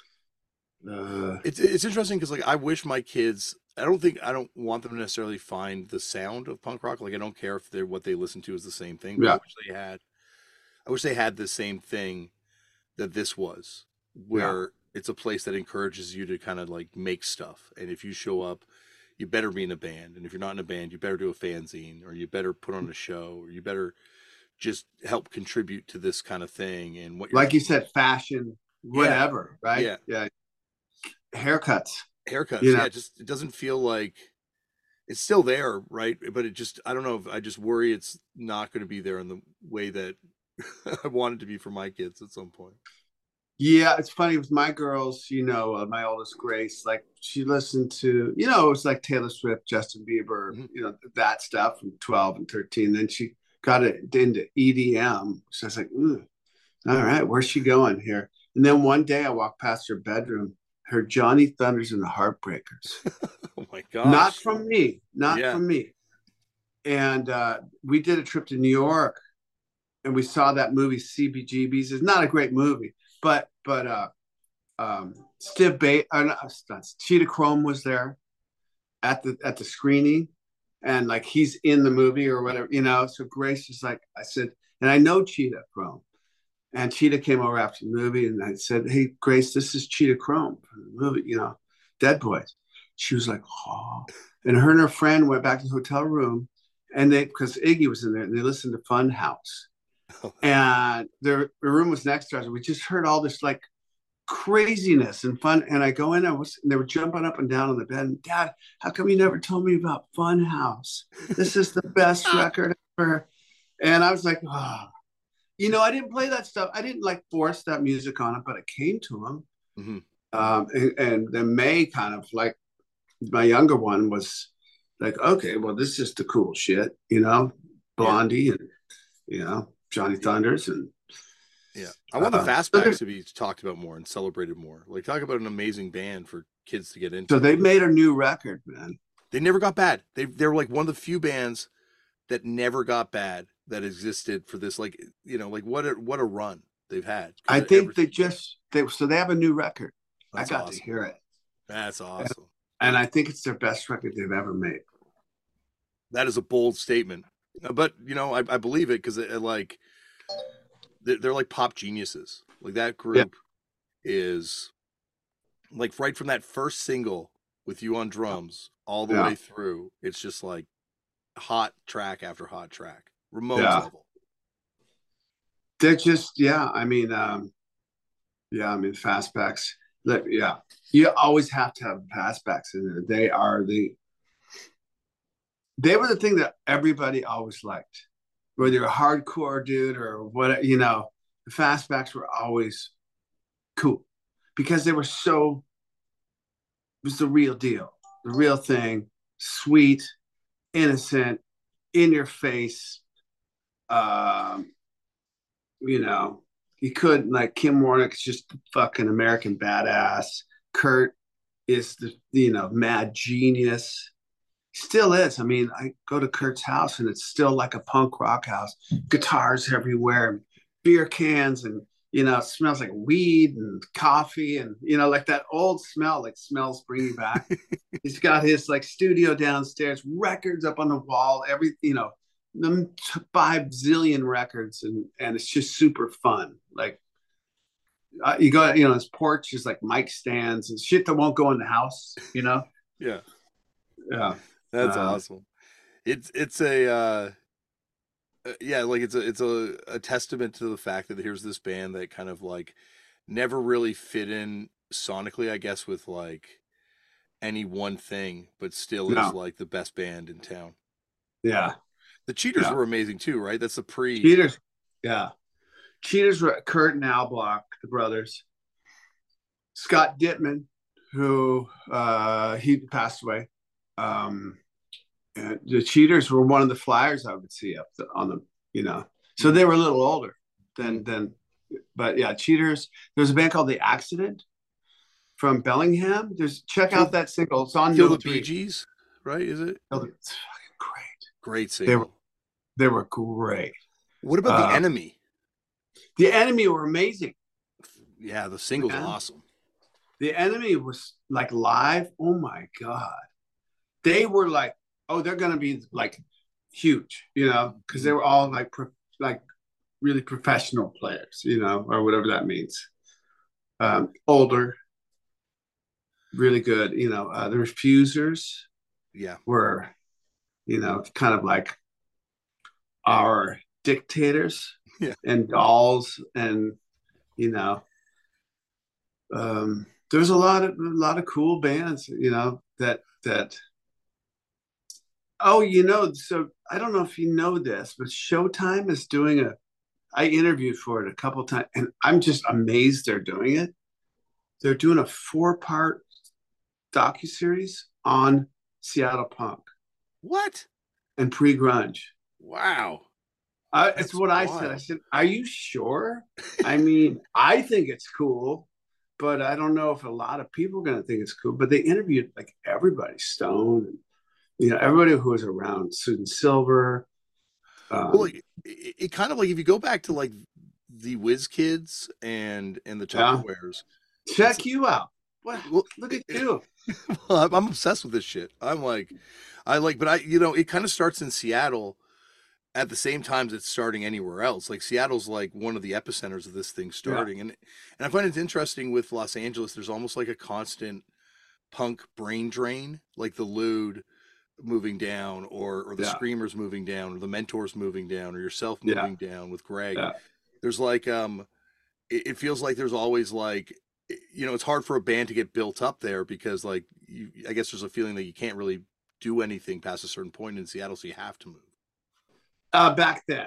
uh, it's, it's interesting because, like, I wish my kids, I don't think, I don't want them to necessarily find the sound of punk rock. Like, I don't care if they're, what they listen to is the same thing, but yeah. I wish they had, I wish they had the same thing that this was, where yeah. it's a place that encourages you to kind of like make stuff. And if you show up, you better be in a band. And if you're not in a band, you better do a fanzine, or you better put on a show, or you better just help contribute to this kind of thing. And what, you're like you said, fashion, whatever, yeah. right? Yeah. Yeah. Haircuts. Haircuts. You know? Yeah. It just, it doesn't feel like it's still there. Right. But it just, I don't know if I just worry it's not going to be there in the way that I want it to be for my kids at some point. Yeah, it's funny with my girls, you know, uh, my oldest Grace, like she listened to, you know, it was like Taylor Swift, Justin Bieber, mm-hmm. you know, that stuff from twelve and thirteen. Then she got it into E D M. So I was like, ooh, all right, where's she going here? And then one day I walked past her bedroom, heard Johnny Thunders and the Heartbreakers. Oh my gosh. Not from me, not yeah. from me. And uh, we did a trip to New York and we saw that movie C B G B's. It's not a great movie. But but uh, um, Steve Ba- uh, not, not, Cheetah Chrome was there at the at the screening, and like he's in the movie or whatever, you know. So Grace was like, I said, and I know Cheetah Chrome, and Cheetah came over after the movie, and I said, hey Grace, this is Cheetah Chrome from the movie, you know, Dead Boys. She was like, oh, and her and her friend went back to the hotel room, and they because Iggy was in there, and they listened to Fun House. And their, their room was next to us. And we just heard all this like craziness and fun. And I go in there, was, and they were jumping up and down on the bed. And Dad, how come you never told me about Fun House? This is the best record ever. And I was like, oh. You know, I didn't play that stuff. I didn't like force that music on it, but it came to him. Mm-hmm. Um, and, and then May kind of like my younger one was like, okay, well, this is the cool shit, you know, Blondie yeah. and you know Johnny Thunders and yeah. I want uh, the Fastbacks to be talked about more and celebrated more. Like talk about an amazing band for kids to get into. So they made a new record, man. They never got bad. They they were like one of the few bands that never got bad that existed for this. Like you know, like what a what a run they've had. I think they just they so they have a new record. That's I got awesome. to hear it. That's awesome. And, and I think it's their best record they've ever made. That is a bold statement, but you know I, I believe it because like they're, they're like pop geniuses. Like that group yeah. is like right from that first single with you on drums all the yeah. way through. It's just like hot track after hot track. Ramones yeah. level. They're just yeah. I mean, um, yeah. I mean, Fastbacks. Yeah, you always have to have Fastbacks in there. They are the. They were the thing that everybody always liked, whether you're a hardcore dude or what. You know, the Fastbacks were always cool because they were so. It was the real deal, the real thing, sweet, innocent, in your face. Um, you know, you could like Kim Warnick's just fucking American badass. Kurt is the you know mad genius. Still is. I mean, I go to Kurt's house and it's still like a punk rock house. Guitars everywhere, beer cans, and you know, it smells like weed and coffee, and you know, like that old smell, like smells bring you back. He's got his like studio downstairs, records up on the wall, every you know, them five zillion records, and and it's just super fun. Like uh, you go, you know, his porch is like mic stands and shit that won't go in the house. You know? Yeah, yeah. That's uh, awesome. It's it's a uh, yeah, like it's a it's a, a testament to the fact that here's this band that kind of like never really fit in sonically, I guess, with like any one thing, but still no. is like the best band in town. Yeah, the Cheaters yeah. were amazing too, right? That's the pre Cheaters. Yeah, Cheaters were Kurt and Al Block, the brothers. Scott Dittman, who uh, he passed away. Um, and the Cheaters were one of the flyers I would see up the, on the, you know, so they were a little older than, than, but yeah, Cheaters. There's a band called The Accident from Bellingham. There's check out that single. It's on Kill no the Bee Gees, right? Is it? It's fucking great. Great single. They were, they were great. What about uh, The Enemy? The Enemy were amazing. Yeah, the single's yeah. awesome. The Enemy was like live. Oh my God. They were like, oh, they're going to be like huge, you know, because they were all like, pro- like really professional players, you know, or whatever that means. Um, older, really good, you know, uh, the Refusers yeah. were, you know, kind of like our dictators yeah. and dolls and, you know, um, there's a lot of, a lot of cool bands, you know, that, that, oh, you know, so I don't know if you know this, but Showtime is doing a, I interviewed for it a couple times, and I'm just amazed they're doing it. They're doing a four-part docuseries on Seattle punk. What? And pre-grunge. Wow. Uh, it's what wild. I said. I said, are you sure? I mean, I think it's cool, but I don't know if a lot of people are going to think it's cool. But they interviewed like everybody, Stone, and you know, everybody who was around, Susan Silver. Um, well, it, it, it kind of like if you go back to like the Whiz Kids and and the Tupperwares. Yeah. Check you out. What? Well, look at you. Well, I'm, I'm obsessed with this shit. I'm like, I like, but I, you know, it kind of starts in Seattle at the same time as it's starting anywhere else. Like Seattle's like one of the epicenters of this thing starting, yeah. and and I find it interesting with Los Angeles. There's almost like a constant punk brain drain, like the Lewd moving down, or or the yeah. Screamers moving down, or the Mentors moving down, or yourself moving yeah. down with Greg. Yeah. There's like um, it, it feels like there's always like, you know, it's hard for a band to get built up there because like you, I guess there's a feeling that you can't really do anything past a certain point in Seattle, so you have to move. Uh, back then,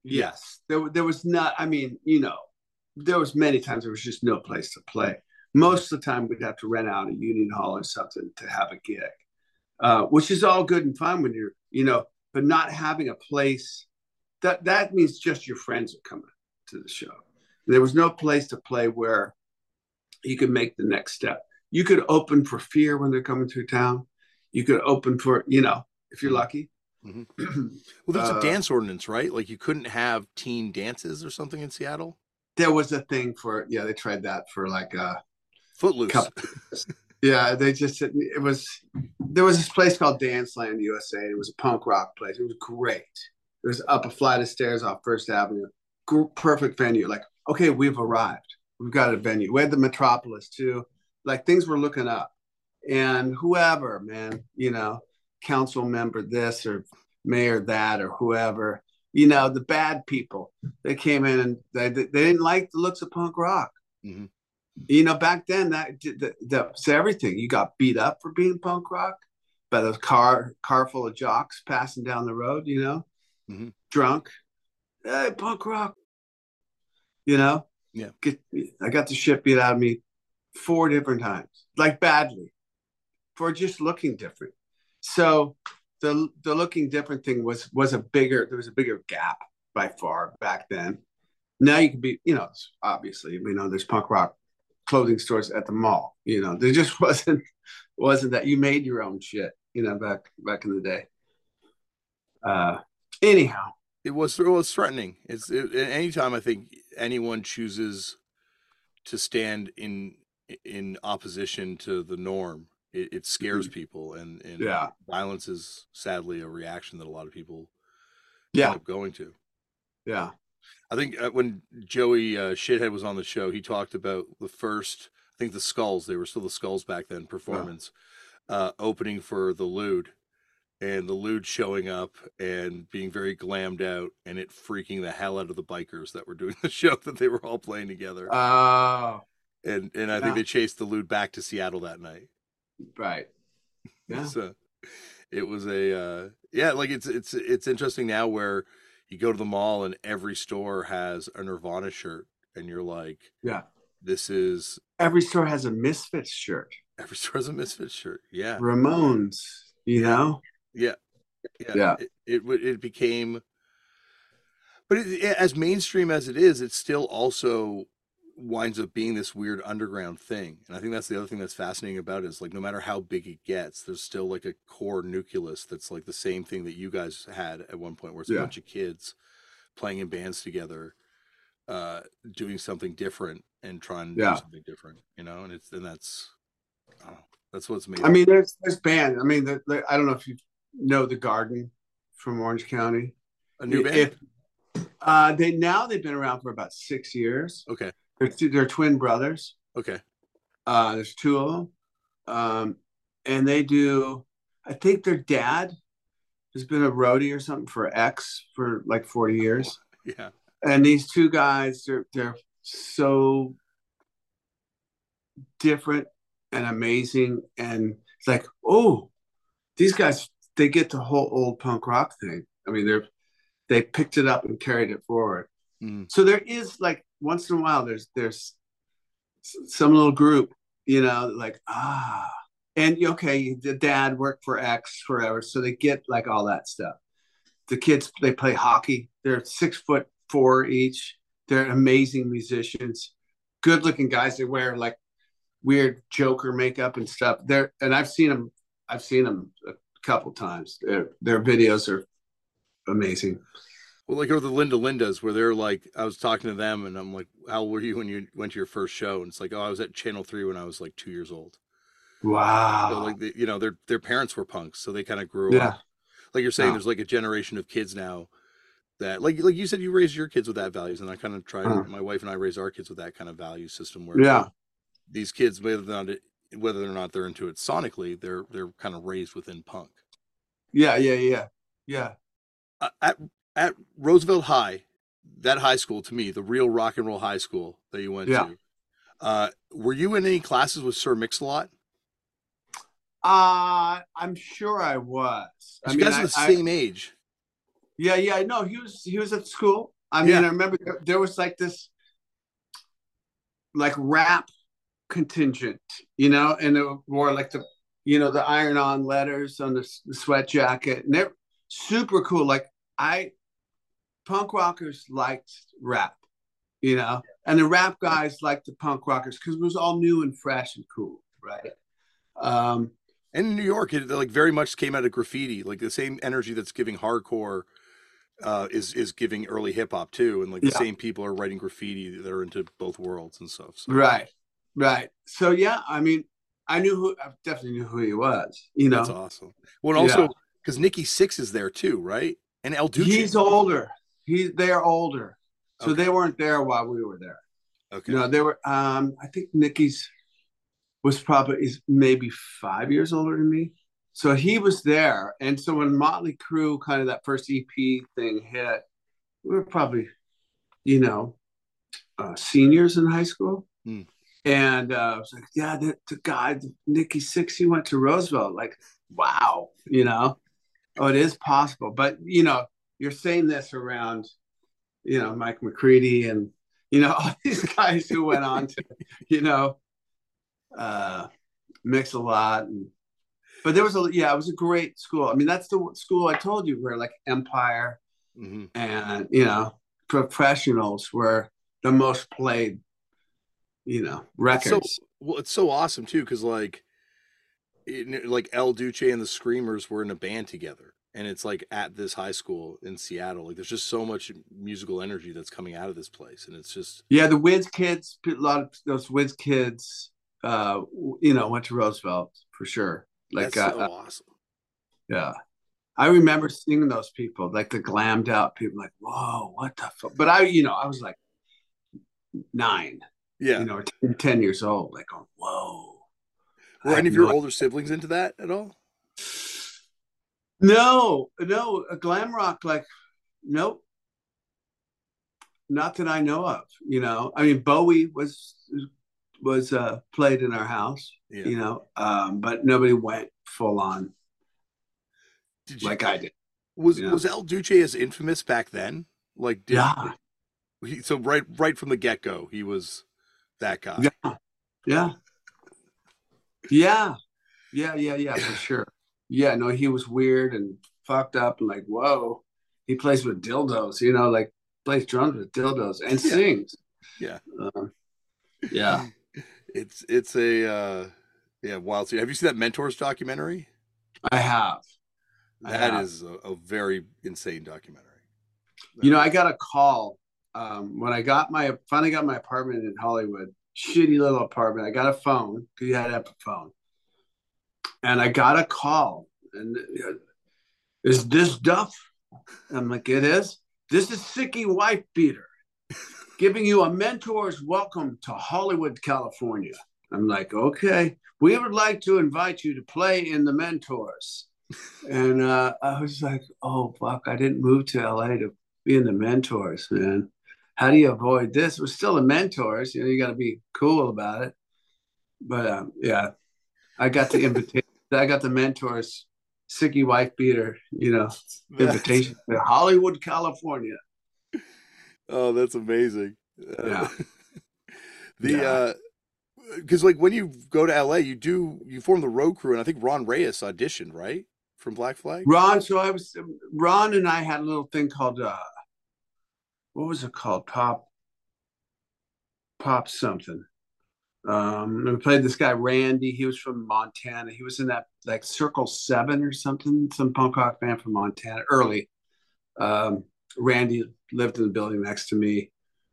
Yes, there there was not. I mean, you know, there was many times there was just no place to play. Most of the time, we'd have to rent out a Union Hall or something to have a gig, uh, which is all good and fine when you're, you know, but not having a place that that means just your friends are coming to the show. There was no place to play where you could make the next step. You could open for Fear when they're coming through town. You could open for, you know, if you're lucky. Mm-hmm. Well, there's uh, a dance ordinance, right? Like you couldn't have teen dances or something in Seattle. There was a thing for, yeah, they tried that for like a Footloose. couple. Yeah, they just, it was, there was this place called Danceland U S A. It was a punk rock place. It was great. It was up a flight of stairs off First Avenue. Perfect venue. Like, okay, we've arrived. We've got a venue. We had the Metropolis too. Like things were looking up. And whoever, man, you know, council member this or mayor that or whoever, you know, the bad people, they came in and they, they didn't like the looks of punk rock. Mm-hmm. You know, back then that, that, that was everything. You got beat up for being punk rock by the car car full of jocks passing down the road, you know, mm-hmm. drunk. Hey, punk rock. You know? Yeah. Get, I got the shit beat out of me four different times, like badly, for just looking different. So the the looking different thing was was a bigger, there was a bigger gap by far back then. Now you can be, you know, obviously, we know there's punk rock clothing stores at the mall. You know, there just wasn't wasn't that. You made your own shit, you know, back back in the day. Uh, anyhow, it was it was threatening. It's it, anytime I think anyone chooses to stand in in opposition to the norm, it, it scares mm-hmm. people, and and yeah. violence is sadly a reaction that a lot of people yeah. end up going to. Yeah. I think uh, when Joey uh, Shithead was on the show, he talked about the first, I think the Skulls, they were still the Skulls back then, performance, oh. uh, opening for the Lewd, and the Lewd showing up and being very glammed out, and it freaking the hell out of the bikers that were doing the show that they were all playing together. Oh. And and I yeah. think they chased the Lewd back to Seattle that night. Right. Yeah. So it was a, uh, yeah, like it's, it's, it's interesting now where you go to the mall and every store has a Nirvana shirt, and you're like, yeah, this is. Every store has a Misfits shirt. Every store has a Misfits shirt. Yeah. Ramones, you yeah. know? Yeah. Yeah. yeah. It, it, it became, but it, it, as mainstream as it is, it still also winds up being this weird underground thing. And I think that's the other thing that's fascinating about it is like, no matter how big it gets, there's still like a core nucleus that's like the same thing that you guys had at one point, where it's yeah. a bunch of kids playing in bands together, uh, doing something different and trying to yeah. do something different, you know? And it's, and that's, I don't know, that's what's made. I mean, there's, there's bands. I mean, the, the, I don't know if you know The Garden from Orange County. A new band? If, uh, they, now they've been around for about six years. Okay. They're, two, they're twin brothers. Okay. Uh, there's two of them. Um, and they do, I think their dad has been a roadie or something for X for like forty years. Oh, yeah. And these two guys, they're, they're so different and amazing. And it's like, oh, these guys, they get the whole old punk rock thing. I mean, they're, they picked it up and carried it forward. Mm. So there is like, once in a while, there's there's some little group, you know, like, ah, and okay, the dad worked for X forever, so they get like all that stuff. The kids, they play hockey. They're six foot four each. They're amazing musicians, good looking guys. They wear like weird Joker makeup and stuff. They're, and I've seen them. I've seen them a couple times. Their their videos are amazing. Well, like, or the Linda Lindas, where they're like, I was talking to them and I'm like, how old were you when you went to your first show? And it's like, oh, I was at Channel three when I was like two years old. Wow. So like, the, you know, their their parents were punks, so they kind of grew yeah. up. Like you're saying, yeah. there's like a generation of kids now that, like, like you said, you raised your kids with that values, and I kind of tried. Uh-huh. My wife and I raised our kids with that kind of value system, where yeah, like, these kids, whether or not whether or not they're into it sonically, they're they're kind of raised within punk. Yeah, yeah, yeah, yeah. Uh, at at Roosevelt High, that high school, to me, the real rock and roll high school that you went yeah. to, uh, were you in any classes with Sir Mix-a-Lot? Uh, I'm sure I was. I you mean, guys are the I, same I, age. Yeah, yeah. No, he was he was at school. I mean, Yeah. I remember there, there was like this, like rap contingent, you know, and it wore like the, you know, the iron-on letters on the, the sweat jacket, and they're super cool. Like I, punk rockers liked rap, you know, and the rap guys liked the punk rockers because it was all new and fresh and cool, right? Um, And in New York, it like very much came out of graffiti, like the same energy that's giving hardcore uh, is is giving early hip hop too, and like the yeah, same people are writing graffiti that are into both worlds and stuff. So right, right. So yeah, I mean, I knew who, I definitely knew who he was, you that's know. awesome. Well, and Yeah, also because Nikki Six is there too, right? And El Duce. he's older. He they're older, so Okay. they weren't there while we were there. Okay. No, they were. Um, I think Nicky's was probably is maybe five years older than me. So he was there. And so when Motley Crue, kind of that first E P thing hit, we were probably, you know, uh, seniors in high school. Hmm. And uh, I was like, yeah, the, the guy, Nikki Six, he went to Roosevelt. Like, wow, you know, oh, it is possible. But, you know, you're saying this around, you know, Mike McCready and, you know, all these guys who went on to, you know, uh, mix a lot. And, but there was a, yeah, it was a great school. I mean, that's the school I told you where like Empire Mm-hmm. and, you know, professionals were the most played, you know, records. It's so well, it's so awesome too, because like, it, like El Duce and the Screamers were in a band together, and it's like at this high school in Seattle. Like, there's just so much musical energy that's coming out of this place, and it's just Yeah, the Wiz kids, a lot of those Wiz kids, uh, you know, went to Roosevelt for sure. Like, that's so uh, awesome. yeah, I remember seeing those people, like the glammed out people, like, whoa, what the fuck? But I, you know, I was like nine, Yeah. you know, or ten, ten years old, like, oh, whoa. Were I any of had your no- older siblings into that at all? No, no, a glam rock, like, nope, not that I know of. You know, I mean, Bowie was was uh, played in our house, Yeah. you know, um, but nobody went full on Did you, like I did. was you know? was El Duce as infamous back then? Like, did, Yeah, he, so right right from the get go, he was that guy. yeah, yeah, yeah, yeah, yeah, yeah, for sure. Yeah, no, he was weird and fucked up and like, whoa, he plays with dildos, you know, like plays drums with dildos and Yeah. sings. Yeah. Um, yeah. It's it's a uh, yeah wild scene. Have you seen that Mentors documentary? I have. I That have. is a, a very insane documentary. You know, I got a call um, when I got my finally got my apartment in Hollywood. Shitty little apartment. I got a phone because you had to have a phone, and I got a call. And uh, is this Duff? I'm like, it is. This is Sicky Wife Beater giving you a mentor's welcome to Hollywood, California. I'm like, okay. We would like to invite you to play in the Mentors. And uh, I was like, oh, fuck, I didn't move to L A to be in the Mentors, man. How do you avoid this? We're still the Mentors. You know, you got to be cool about it. But um, yeah, I got the invitation. I got the Mentors, Sicky Wife Beater, you know, invitation to Hollywood, California. Oh, that's amazing. Yeah. the Yeah. uh because like when you go to L A, you do you form the road crew, and I think Ron Reyes auditioned, right, from Black Flag. Ron, so I was, Ron and I had a little thing called, uh, what was it called? Pop, Pop something. Um, we played this guy, Randy. He was from Montana. He was in that like Circle Seven or something, some punk rock band from Montana, early. Um, Randy lived in the building next to me.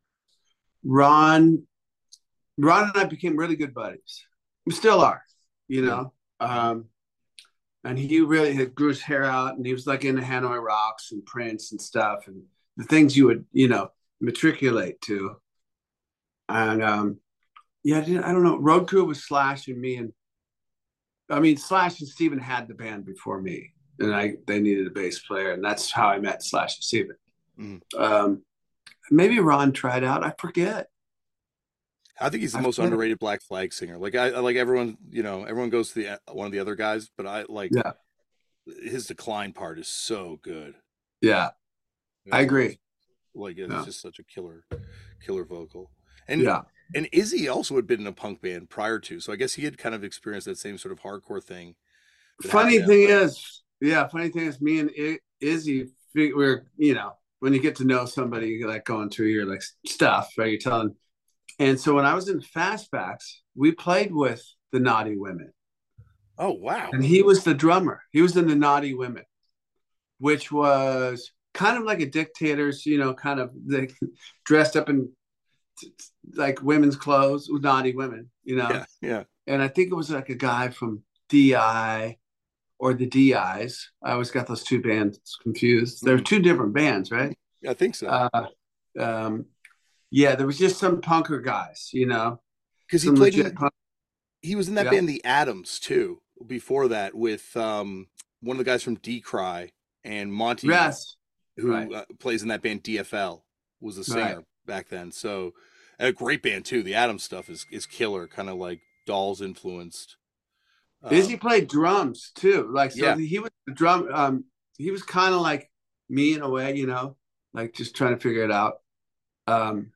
Ron, Ron and I became really good buddies. We still are, you know. Um, and he really had grew his hair out, and he was like into Hanoi Rocks and Prince and stuff, and the things you would, you know, matriculate to. And um, yeah, I, didn't, I don't know. Road Crew was Slash and me, and I mean Slash and Steven had the band before me, and I they needed a bass player, and that's how I met Slash and Steven. Mm. Um, maybe Ron tried out. I forget. I think he's the I most forget. underrated Black Flag singer. Like I, I like everyone, you know, everyone goes to the one of the other guys, but I like Yeah, his decline part is so good. yeah, I agree. Like it's Yeah. just such a killer, killer vocal. And Yeah. and Izzy also had been in a punk band prior to, so I guess he had kind of experienced that same sort of hardcore thing. That Funny happened thing out is, yeah, funny thing is, me and I- Izzy, we- we're, you know, when you get to know somebody, you're like going through your like stuff, right? You're telling. And so when I was in Fastbacks, we played with the Naughty Women, Oh wow! and he was the drummer. He was in the Naughty Women, which was kind of like a Dictators, you know, kind of like dressed up in like women's clothes with Naughty Women, you know. Yeah, yeah. And I think it was like a guy from D I or the D Is. I always got those two bands confused. They're Mhm. two different bands, right? I think so. Uh, um, yeah, there was just some punker guys, you know, Because he some played legit in, punk. he was in that Yeah. band, the Adams, too. Before that, with um, one of the guys from D-Cry and Monty, Yes, who right. uh, plays in that band D F L, was a singer Right. back then. So, and a great band too. The Adams stuff is is killer, kind of like Dolls influenced. Izzy Um, played drums too. Like, so Yeah. he was the drum. Um, he was kind of like me in a way, you know, like just trying to figure it out. Um,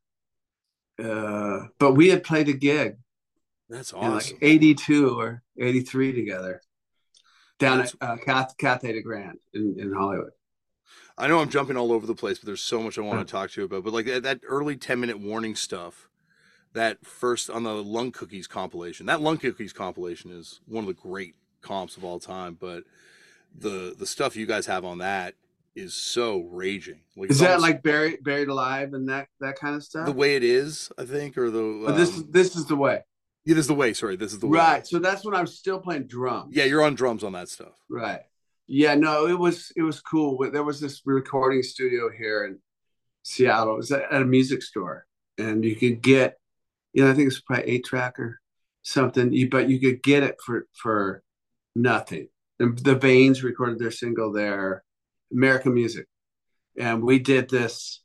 uh, but we had played a gig that's in like awesome. eighty-two or eighty-three together down That's- at uh, Cath Cathay de Grand in, in Hollywood. I know I'm jumping all over the place, but there's so much I want Yeah. to talk to you about. But like that, that early ten minute warning stuff, that first on the Lung Cookies compilation, that Lung Cookies compilation is one of the great comps of all time. But the the stuff you guys have on that is so raging. Like Is it's that almost like buried buried alive and that that kind of stuff? the way it is, I think, or the um, But this is this is the way. yeah, this is the way. Sorry, this is the way. Right. So that's when I was still playing drums. Yeah, you're on drums on that stuff. Right. Yeah, no, it was it was cool. There was this recording studio here in Seattle. It was at a music store, and you could get, you know, I think it's probably eight track or something. You, but you could get it for for nothing. And the Veins recorded their single there, American Music, and we did this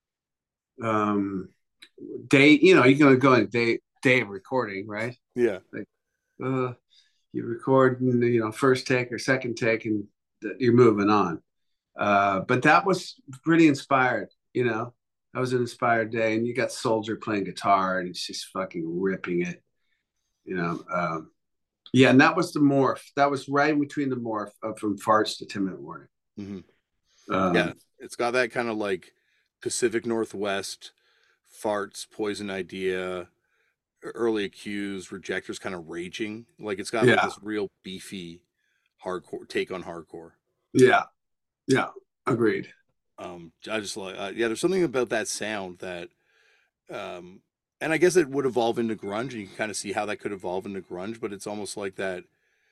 um day. You know, you can go in day day of recording, right? Yeah. Like, uh, you record, you know, first take or second take, and you're moving on. Uh, but that was pretty inspired, you know. That was an inspired day, and you got Soldier playing guitar, and he's just fucking ripping it, you know. Um, yeah, and that was the morph. That was right in between the morph of from Farts to ten Minute Warning. Mm-hmm. Um, Yeah, it's got that kind of like Pacific Northwest, Farts, Poison Idea, Early Accused, Rejectors kind of raging. Like it's got like Yeah. this real beefy hardcore take on hardcore. yeah, yeah, agreed. Um, I just like uh, yeah, there's something about that sound that, um, and I guess it would evolve into grunge, and you can kind of see how that could evolve into grunge. But it's almost like that.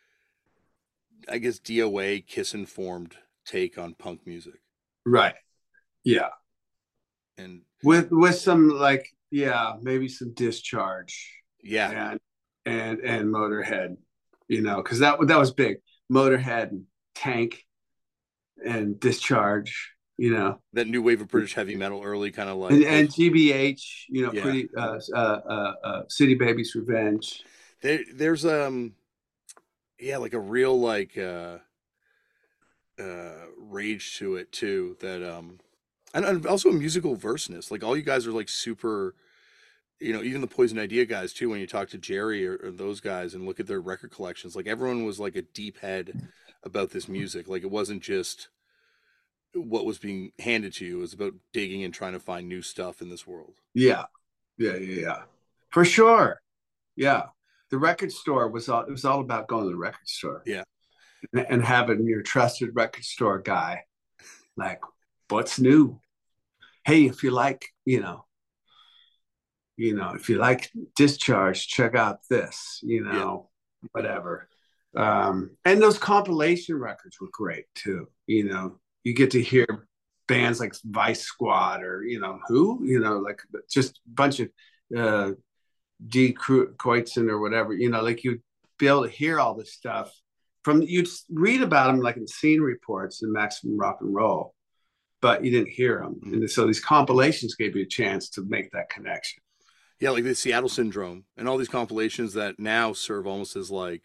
I guess D O A Kiss informed take on punk music, Right. Yeah. and With with some like yeah, maybe some Discharge. yeah, and and and Motorhead, you know, because that that was big. Motorhead and Tank and Discharge, you know, that new wave of British heavy metal, early kind of like and, and G B H, you know, Yeah. pretty uh, uh, uh, uh, City Babies Revenge. there, there's um, yeah, like a real like uh, uh, rage to it too. That um, and, and also a musical verseness. Like all you guys are like super. You know, even the Poison Idea guys too. When you talk to Jerry or, or those guys and look at their record collections, like everyone was like a deep head about this music. Like it wasn't just what was being handed to you; it was about digging and trying to find new stuff in this world. Yeah, yeah, yeah, yeah, for sure. Yeah, the record store was all. It was all about going to the record store. Yeah. and, and having your trusted record store guy, like, what's new? Hey, if you like, you know. You know, if you like Discharge, check out this, you know, yeah. whatever. Um, and those compilation records were great too. You know, you get to hear bands like Vice Squad or, you know, who, you know, like just a bunch of uh, D. Koitzen or whatever, you know, like you'd be able to hear all this stuff from, you'd read about them like in scene reports in Maximum Rock and Roll, but you didn't hear them. Mm-hmm. And so these compilations gave you a chance to make that connection. Yeah, like the Seattle Syndrome and all these compilations that now serve almost as like,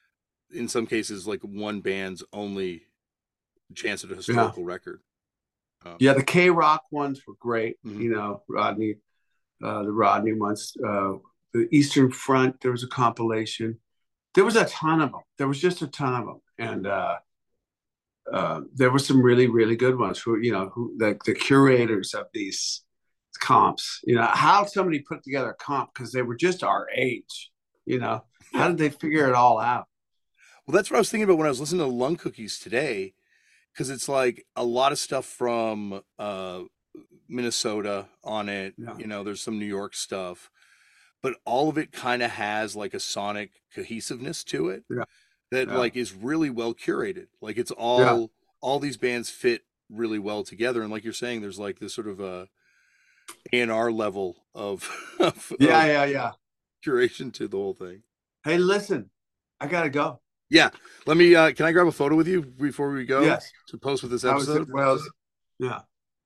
in some cases, like one band's only chance at a historical yeah. record. Oh. Yeah, the K Rock ones were great. Mhm. You know, Rodney, uh, the Rodney ones. Uh, the Eastern Front, there was a compilation. There was a ton of them. There was just a ton of them, and uh, uh, there were some really, really good ones. Who you know, who the the curators of these comps. You know, how somebody put together a comp because they were just our age. You know, how Yeah. did they figure it all out? Well, that's what I was thinking about when I was listening to Lung Cookies today, because it's like a lot of stuff from uh, Minnesota on it. Yeah, You know, there's some New York stuff, but all of it kind of has like a sonic cohesiveness to it yeah, that yeah, like is really well curated. Like it's yeah, all all these bands fit really well together, and like you're saying, there's like this sort of a A and R level of of, yeah, of yeah, yeah. curation to the whole thing. Hey, listen, I gotta go. Yeah, let me. Uh, can I grab a photo with you before we go Yes, to post with this I was. episode? Well, yeah.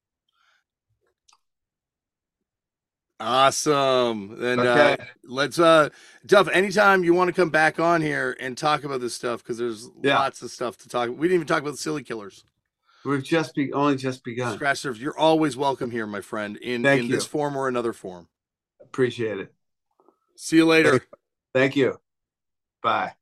Awesome. And uh, Okay. let's, uh, Duff, anytime you want to come back on here and talk about this stuff, because there's Yeah. lots of stuff to talk. We didn't even talk about the Silly Killers. We've just be only just begun. Scratch Surfs. You're always welcome here, my friend, in, Thank in you. this form or another form. Appreciate it. See you later. Thank, thank you. Bye.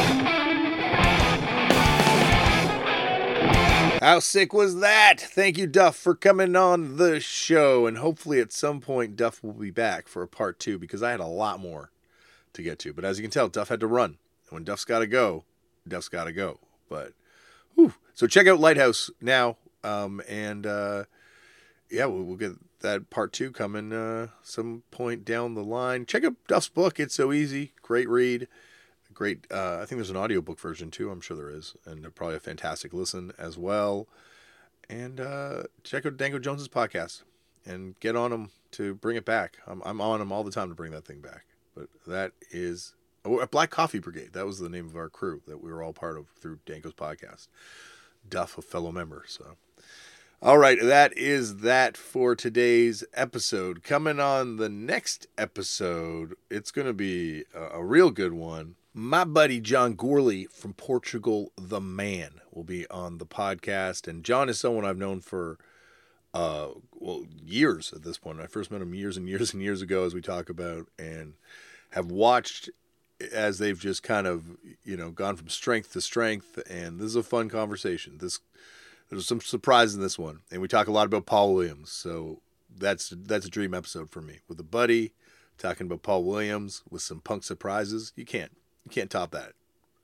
How sick was that? Thank you, Duff, for coming on the show. And hopefully at some point, Duff will be back for a part two because I had a lot more to get to. But as you can tell, Duff had to run. And when Duff's got to go, Duff's got to go. But, whew. So check out Lighthouse now. Um, and, uh, yeah, we'll, we'll get that part two coming uh, some point down the line. Check out Duff's book. It's so easy. Great read. Great. Uh, I think there's an audiobook version too. I'm sure there is. And probably a fantastic listen as well. And uh, check out Dango Jones's podcast and get on him to bring it back. I'm, I'm on him all the time to bring that thing back. But that is oh, Black Coffee Brigade. That was the name of our crew that we were all part of through Dango's podcast. Duff, a fellow member. So, all right, that is that for today's episode. Coming on the next episode, it's going to be a, a real good one. My buddy John Gourley from Portugal, the Man, will be on the podcast. And John is someone I've known for, uh, well, years at this point. I first met him years and years and years ago, as we talk about, and have watched as they've just kind of, you know, gone from strength to strength. And this is a fun conversation. This There's some surprise in this one. And we talk a lot about Paul Williams. So that's that's a dream episode for me. With a buddy talking about Paul Williams with some punk surprises. You can't. You can't top that.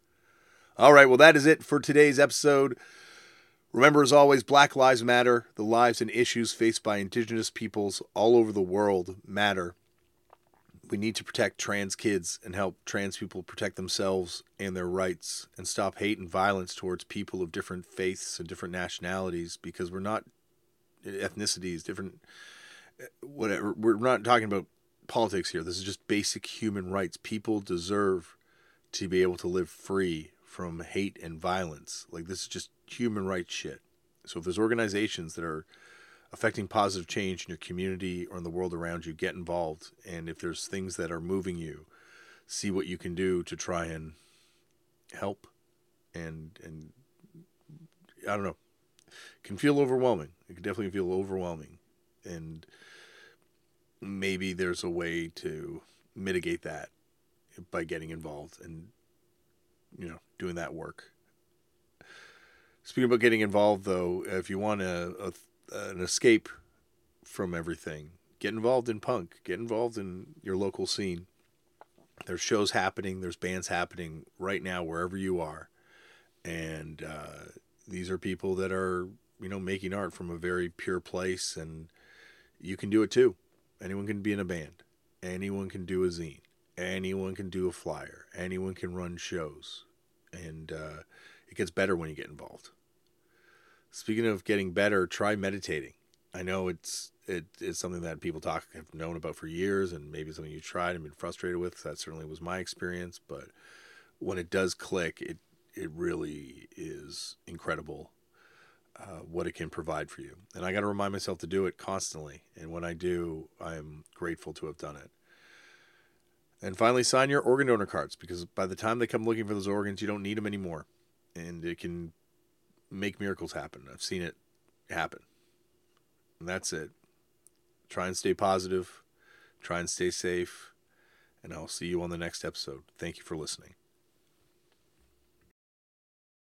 All right, well, that is it for today's episode. Remember, as always, Black Lives Matter. The lives and issues faced by Indigenous peoples all over the world matter. We need to protect trans kids and help trans people protect themselves and their rights and stop hate and violence towards people of different faiths and different nationalities, because we're not ethnicities, different, whatever. We're not talking about politics here. This is just basic human rights. People deserve to be able to live free from hate and violence. Like, this is just human rights shit. So if there's organizations that are affecting positive change in your community or in the world around you, get involved. And if there's things that are moving you, see what you can do to try and help. And, and I don't know, it can feel overwhelming. It can definitely feel overwhelming. And maybe there's a way to mitigate that by getting involved and, you know, doing that work. Speaking about getting involved, though, if you want a, a, an escape from everything, get involved in punk. Get involved in your local scene. There's shows happening. There's bands happening right now wherever you are. And uh, these are people that are, you know, making art from a very pure place. And you can do it, too. Anyone can be in a band. Anyone can do a zine. Anyone can do a flyer. Anyone can run shows. And uh, it gets better when you get involved. Speaking of getting better, try meditating. I know it's it, it's something that people talk have known about for years, and maybe something you tried and been frustrated with. That certainly was my experience. But when it does click, it, it really is incredible uh, what it can provide for you. And I got to remind myself to do it constantly. And when I do, I'm grateful to have done it. And finally, sign your organ donor cards, because by the time they come looking for those organs, you don't need them anymore. And it can make miracles happen. I've seen it happen. And that's it. Try and stay positive. Try and stay safe. And I'll see you on the next episode. Thank you for listening.